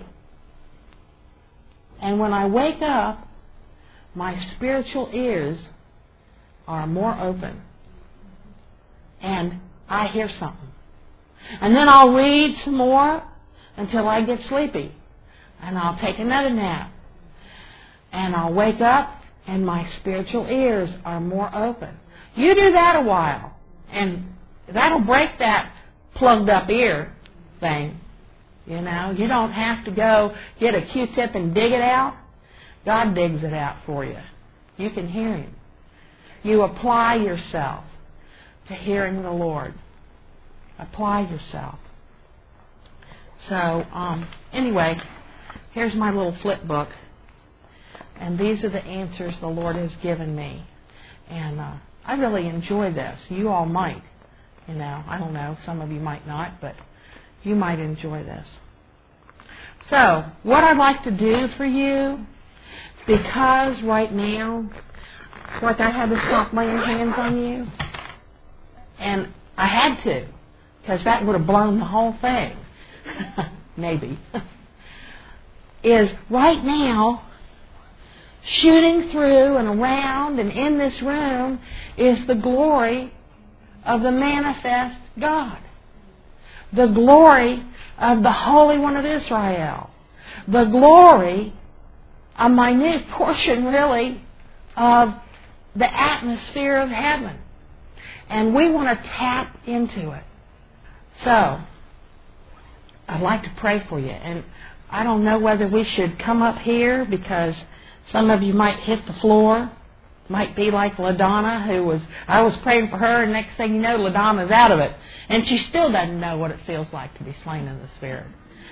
And when I wake up, my spiritual ears are more open. And I hear something. And then I'll read some more until I get sleepy. And I'll take another nap. And I'll wake up and my spiritual ears are more open. You do that a while. And that'll break that plugged up ear thing. You know, you don't have to go get a Q-tip and dig it out. God digs it out for you. You can hear Him. You apply yourself to hearing the Lord. Apply yourself. So, anyway, here's my little flip book. And these are the answers the Lord has given me. And I really enjoy this. You all might. You know, I don't know. Some of you might not, but you might enjoy this. So, what I'd like to do for you, because right now, like I had to stop laying hands on you, and I had to, because that would have blown the whole thing, maybe, is right now, shooting through and around and in this room is the glory of the manifest God. The glory of the Holy One of Israel. The glory a minute portion, really, of the atmosphere of heaven. And we want to tap into it. So, I'd like to pray for you. And I don't know whether we should come up here because some of you might hit the floor. Might be like LaDonna, I was praying for her, and next thing you know, LaDonna's out of it. And she still doesn't know what it feels like to be slain in the Spirit.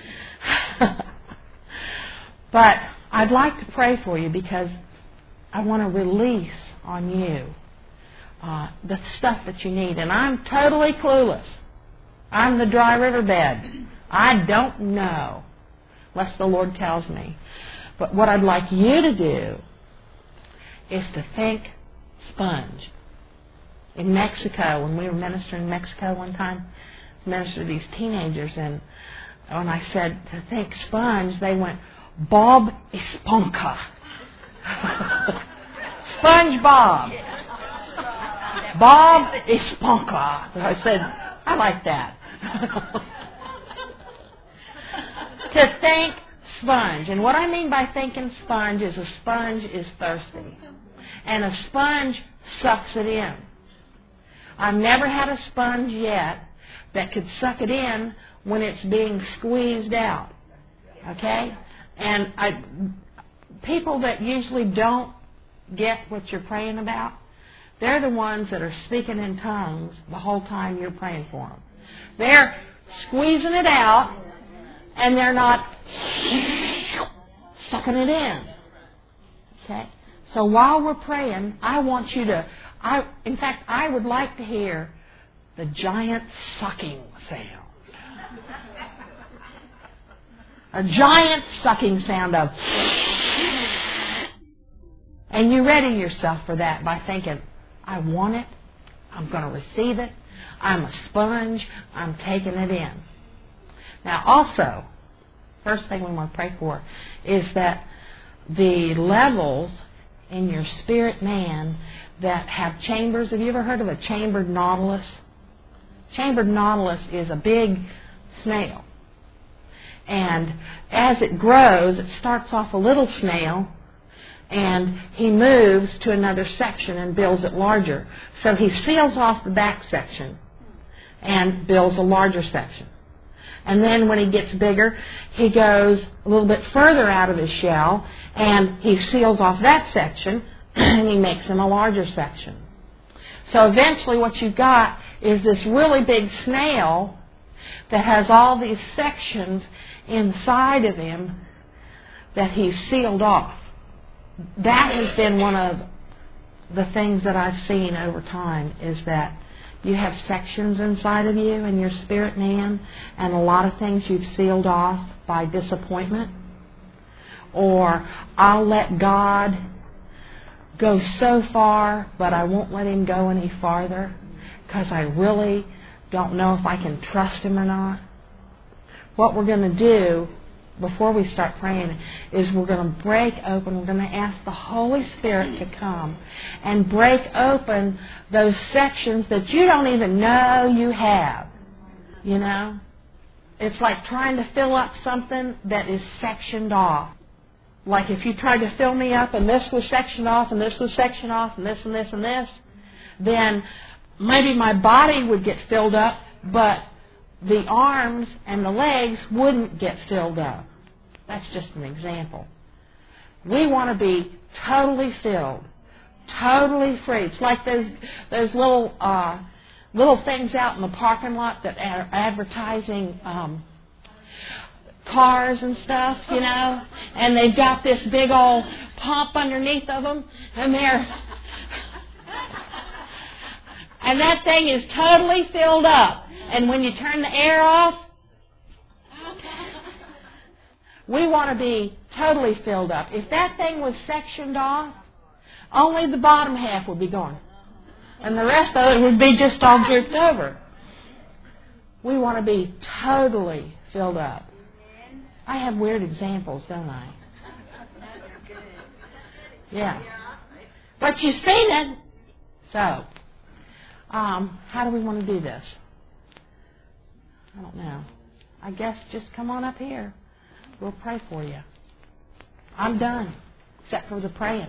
But I'd like to pray for you because I want to release on you the stuff that you need. And I'm totally clueless. I'm the dry riverbed. I don't know, unless the Lord tells me. But what I'd like you to do is to think sponge. In Mexico, when we were ministering in Mexico one time, I ministered to these teenagers, and when I said to think sponge, they went, Bob Esponja. SpongeBob. Bob Esponja. I said, I like that. To think sponge. And what I mean by thinking sponge is a sponge is thirsty. And a sponge sucks it in. I've never had a sponge yet that could suck it in when it's being squeezed out. Okay? And people that usually don't get what you're praying about, they're the ones that are speaking in tongues the whole time you're praying for them. They're squeezing it out, and they're not sucking it in. Okay? So while we're praying, I want you to, in fact, I would like to hear the giant sucking sound. A giant sucking sound of, and you ready yourself for that by thinking, I want it, I'm going to receive it, I'm a sponge, I'm taking it in. Now also, first thing we want to pray for is that the levels in your spirit man that have chambers. Have you ever heard of a chambered nautilus? Chambered nautilus is a big snail. And as it grows, it starts off a little snail, and he moves to another section and builds it larger. So he seals off the back section and builds a larger section. And then when he gets bigger, he goes a little bit further out of his shell, and he seals off that section, and he makes him a larger section. So eventually what you've got is this really big snail that has all these sections inside of him that he's sealed off. That has been one of the things that I've seen over time, is that you have sections inside of you in your spirit man, and a lot of things you've sealed off by disappointment. Or, I'll let God go so far, but I won't let Him go any farther because I really don't know if I can trust Him or not. What we're going to do before we start praying is we're going to break open, we're going to ask the Holy Spirit to come and break open those sections that you don't even know you have. You know? It's like trying to fill up something that is sectioned off. Like if you tried to fill me up and this was sectioned off and this was sectioned off and this and this and this, then maybe my body would get filled up, but the arms and the legs wouldn't get filled up. That's just an example. We want to be totally filled, totally free. It's like those little things out in the parking lot that are advertising cars and stuff, you know, and they've got this big old pump underneath of them, and that thing is totally filled up. And when you turn the air off, we want to be totally filled up. If that thing was sectioned off, only the bottom half would be gone. And the rest of it would be just all drooped over. We want to be totally filled up. I have weird examples, don't I? Yeah. But you've seen it. So, how do we want to do this? I don't know. I guess just come on up here. We'll pray for you. I'm done. except for the praying.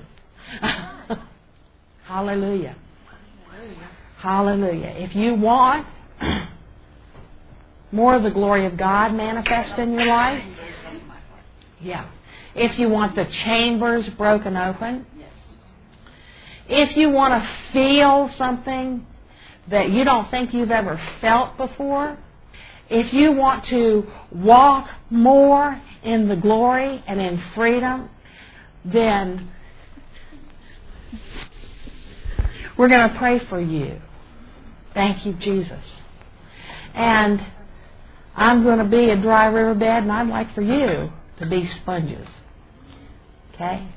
Hallelujah. Hallelujah. If you want more of the glory of God manifest in your life, yeah. If you want the chambers broken open, if you want to feel something that you don't think you've ever felt before, if you want to walk more in the glory and in freedom, then we're going to pray for you. Thank you, Jesus. And I'm going to be a dry riverbed, and I'd like for you to be sponges. Okay?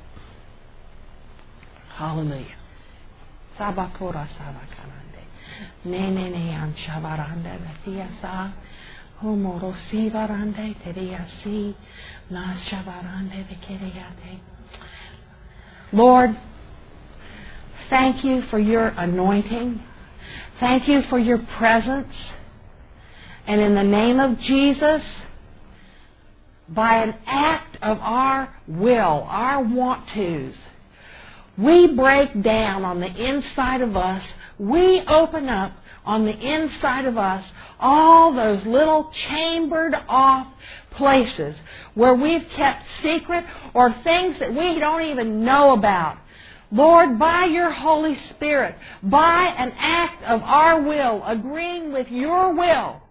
Hallelujah. Sabakura sabakarande. Nene an shabarande tiasa. Homoro sibarande teriasi. Na shabarande vikiriate. Lord, thank you for your anointing. Thank you for your presence. And in the name of Jesus, by an act of our will, our want-tos, we break down on the inside of us, we open up on the inside of us all those little chambered off places where we've kept secret or things that we don't even know about. Lord, by your Holy Spirit, by an act of our will, agreeing with your will,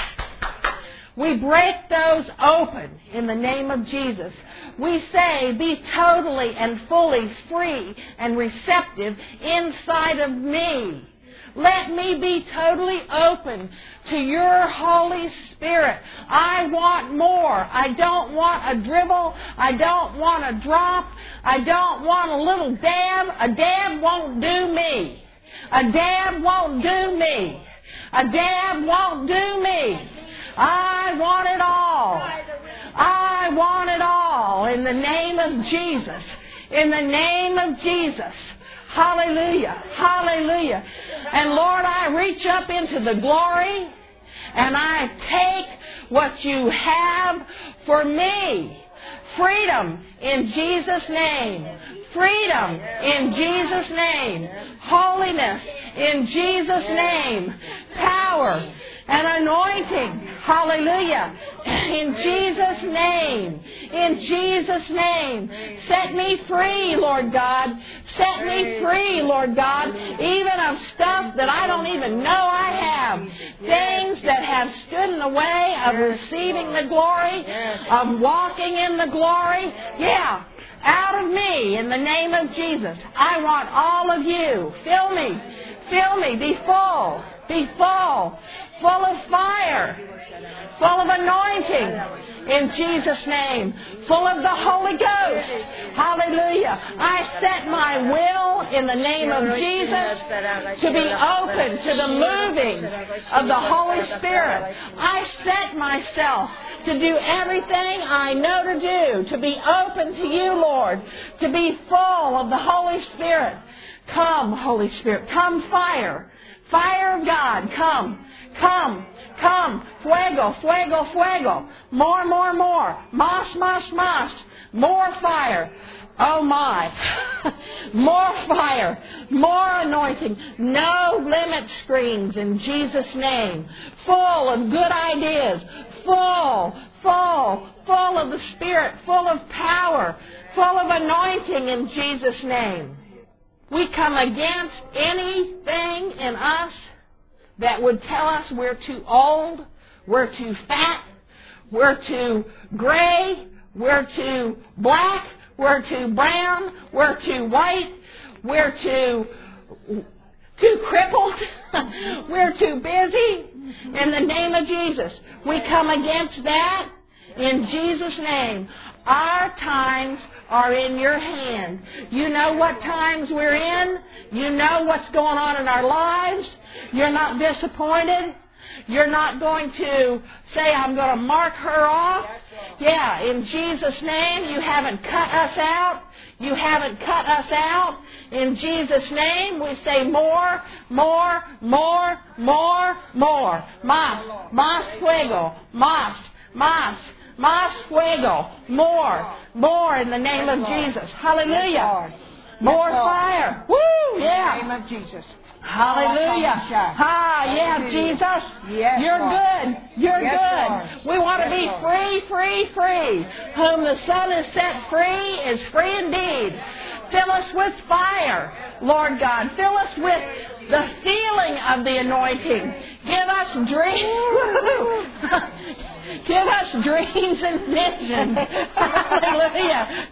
we break those open in the name of Jesus. We say, be totally and fully free and receptive inside of me. Let me be totally open to your Holy Spirit. I want more. I don't want a dribble. I don't want a drop. I don't want a little dab. A dab won't do me. A dab won't do me. A dab won't do me. I want it all. I want it all in the name of Jesus. In the name of Jesus. Hallelujah. Hallelujah. And Lord, I reach up into the glory and I take what you have for me. Freedom in Jesus' name. Freedom in Jesus' name. Holiness in Jesus' name. Power and anointing. Hallelujah. In Jesus' name. In Jesus' name. Set me free, Lord God. Set me free, Lord God. Even of stuff that I don't even know I have. Things that have stood in the way of receiving the glory, of walking in the glory. Yeah. Out of me in the name of Jesus. I want all of you. Fill me. Fill me. Be full. Be full. Full of fire. Full of anointing. In Jesus' name. Full of the Holy Ghost. Hallelujah. I set my will in the name of Jesus to be open to the moving of the Holy Spirit. I set myself to do everything I know to do, to be open to you, Lord, to be full of the Holy Spirit. Come, Holy Spirit. Come, fire. Fire of God. Come. Come. Come. Fuego, fuego, fuego. More, more, more. Mas, mas, mas. More fire. Oh my. More fire. More anointing. No limit screens in Jesus' name. Full of good ideas. Full of the Spirit. Full of power. Full of anointing in Jesus' name. We come against anything in us that would tell us we're too old, we're too fat, we're too gray, we're too black, we're too brown, we're too white, we're too crippled, we're too busy. In the name of Jesus, we come against that in Jesus' name. Our times are in your hand. You know what times we're in. You know what's going on in our lives. You're not disappointed. You're not going to say, I'm going to mark her off. Yeah, in Jesus' name, you haven't cut us out. You haven't cut us out. In Jesus' name, we say more, more, more, more, more. Más, más fuego. Más, más, Más fuego. More in the name of Jesus. Hallelujah. More fire. Woo, yeah. In the name of Jesus. Hallelujah. Yeah, Jesus. Yes, You're Lord. good. You're Yes, good. Lord. We want to Yes, be Lord. free. Whom the Son has set free is free indeed. Fill us with fire, Lord God. Fill us with the feeling of the anointing. Give us dreams. Give us dreams and visions. Hallelujah.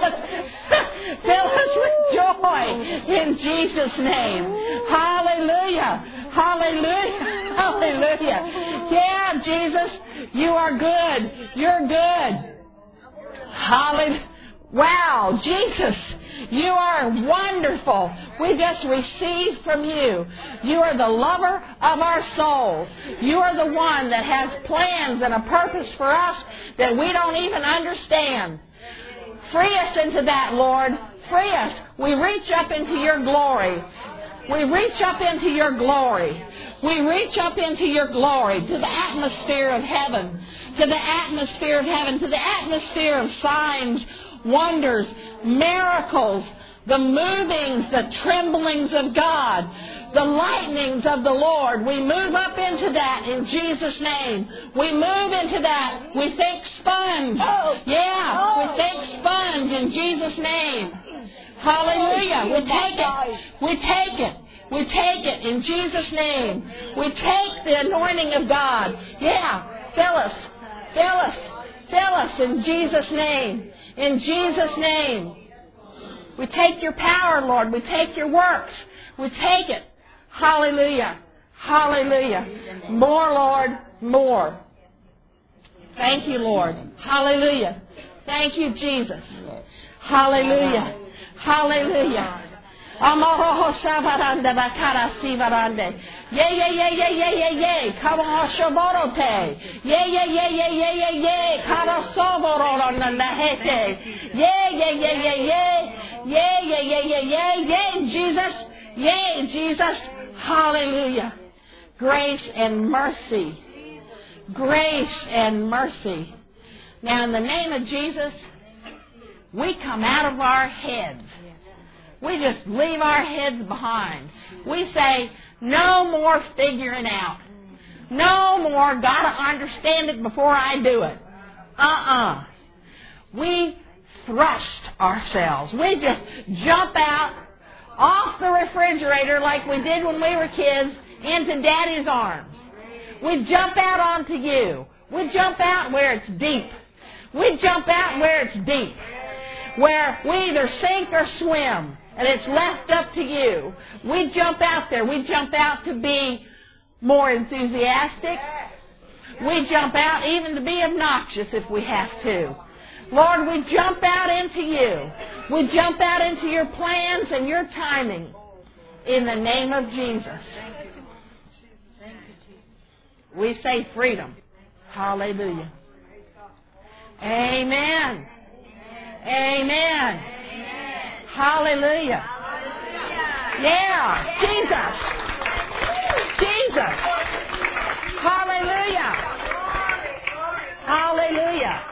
Fill us with joy in Jesus' name. Hallelujah. Hallelujah. Hallelujah. Yeah, Jesus, you are good. You're good. Hallelujah. Wow, Jesus, you are wonderful. We just received from you. You are the lover of our souls. You are the one that has plans and a purpose for us that we don't even understand. Free us into that, Lord. Free us. We reach up into your glory. We reach up into your glory. We reach up into your glory, to the atmosphere of heaven, to the atmosphere of heaven, to the atmosphere of signs, wonders, miracles, the movings, the tremblings of God, the lightnings of the Lord. We move up into that in Jesus' name. We move into that. We think sponge. We think sponge in Jesus' name. Hallelujah. We take it. We take it. We take it in Jesus' name. We take the anointing of God. Yeah. Fill us. Fill us. Fill us in Jesus' name. In Jesus' name. We take your power, Lord. We take your works. We take it. Hallelujah. Hallelujah. More, Lord. More. Thank you, Lord. Hallelujah. Thank you, Jesus. Hallelujah. Hallelujah. Amoroho shavarande bakara sivarande. Yay. Come on, shaborote. Yay. Kara soboro na nahete. Yay, Jesus. Yay, Jesus. Hallelujah. Grace and mercy. Grace and mercy. Now, in the name of Jesus, we come out of our heads. We just leave our heads behind. We say, no more figuring out. No more gotta understand it before I do it. We thrust ourselves. We just jump out off the refrigerator like we did when we were kids into Daddy's arms. We jump out onto you. We jump out where it's deep. We jump out where it's deep. Where we either sink or swim. And it's left up to you. We jump out there. We jump out to be more enthusiastic. We jump out even to be obnoxious if we have to. Lord, we jump out into you. We jump out into your plans and your timing. In the name of Jesus. We say freedom. Hallelujah. Amen. Amen. Hallelujah. Yeah. Jesus. Hallelujah. Hallelujah.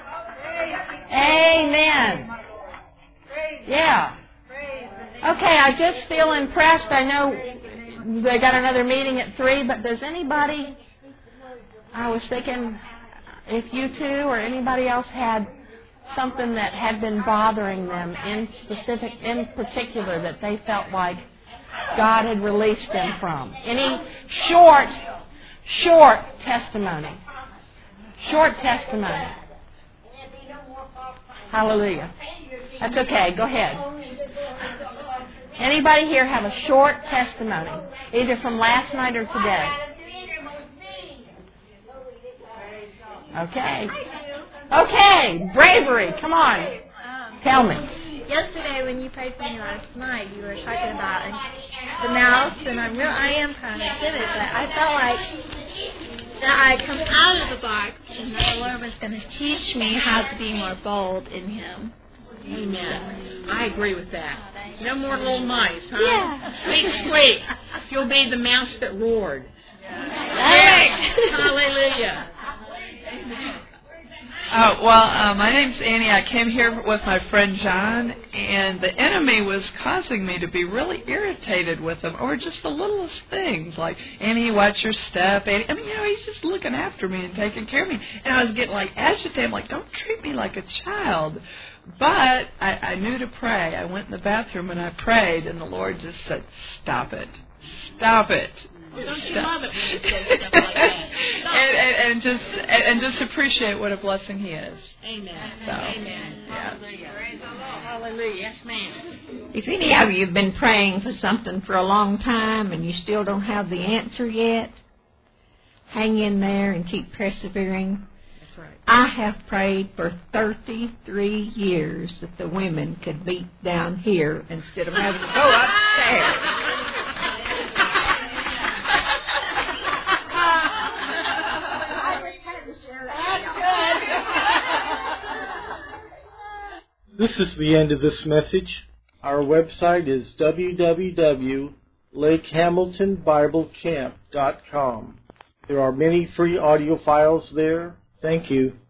Amen. Yeah. Okay, I just feel impressed. I know they got another meeting at 3, but does anybody, I was thinking if you two or anybody else had something that had been bothering them in particular that they felt like God had released them from. Any short testimony. Short testimony. Hallelujah. That's okay. Go ahead. Anybody here have a short testimony, either from last night or today? Okay, bravery. Come on. Tell me. Yesterday when you prayed for me last night, you were talking about the mouse, and I am kind of excited, but I felt like that I come out of the box, and the Lord was going to teach me how to be more bold in Him. Amen. I agree with that. No more little mice, huh? Yeah. Squeak. You'll be the mouse that roared. Yes. Hallelujah. My name's Annie. I came here with my friend John, and the enemy was causing me to be really irritated with him over just the littlest things, like, Annie, watch your step. Annie. I mean, he's just looking after me and taking care of me. And I was getting, agitated. I'm like, don't treat me like a child. But I knew to pray. I went in the bathroom and I prayed, and the Lord just said, stop it. Stop it. Well, don't you love it when he says stuff like that? and just appreciate what a blessing he is. Amen. So, Amen. Yeah. Hallelujah. Yes, ma'am. If any of you have been praying for something for a long time and you still don't have the answer yet, hang in there and keep persevering. That's right. I have prayed for 33 years that the women could meet down here instead of having to go upstairs. This is the end of this message. Our website is www.lakehamiltonbiblecamp.com. There are many free audio files there. Thank you.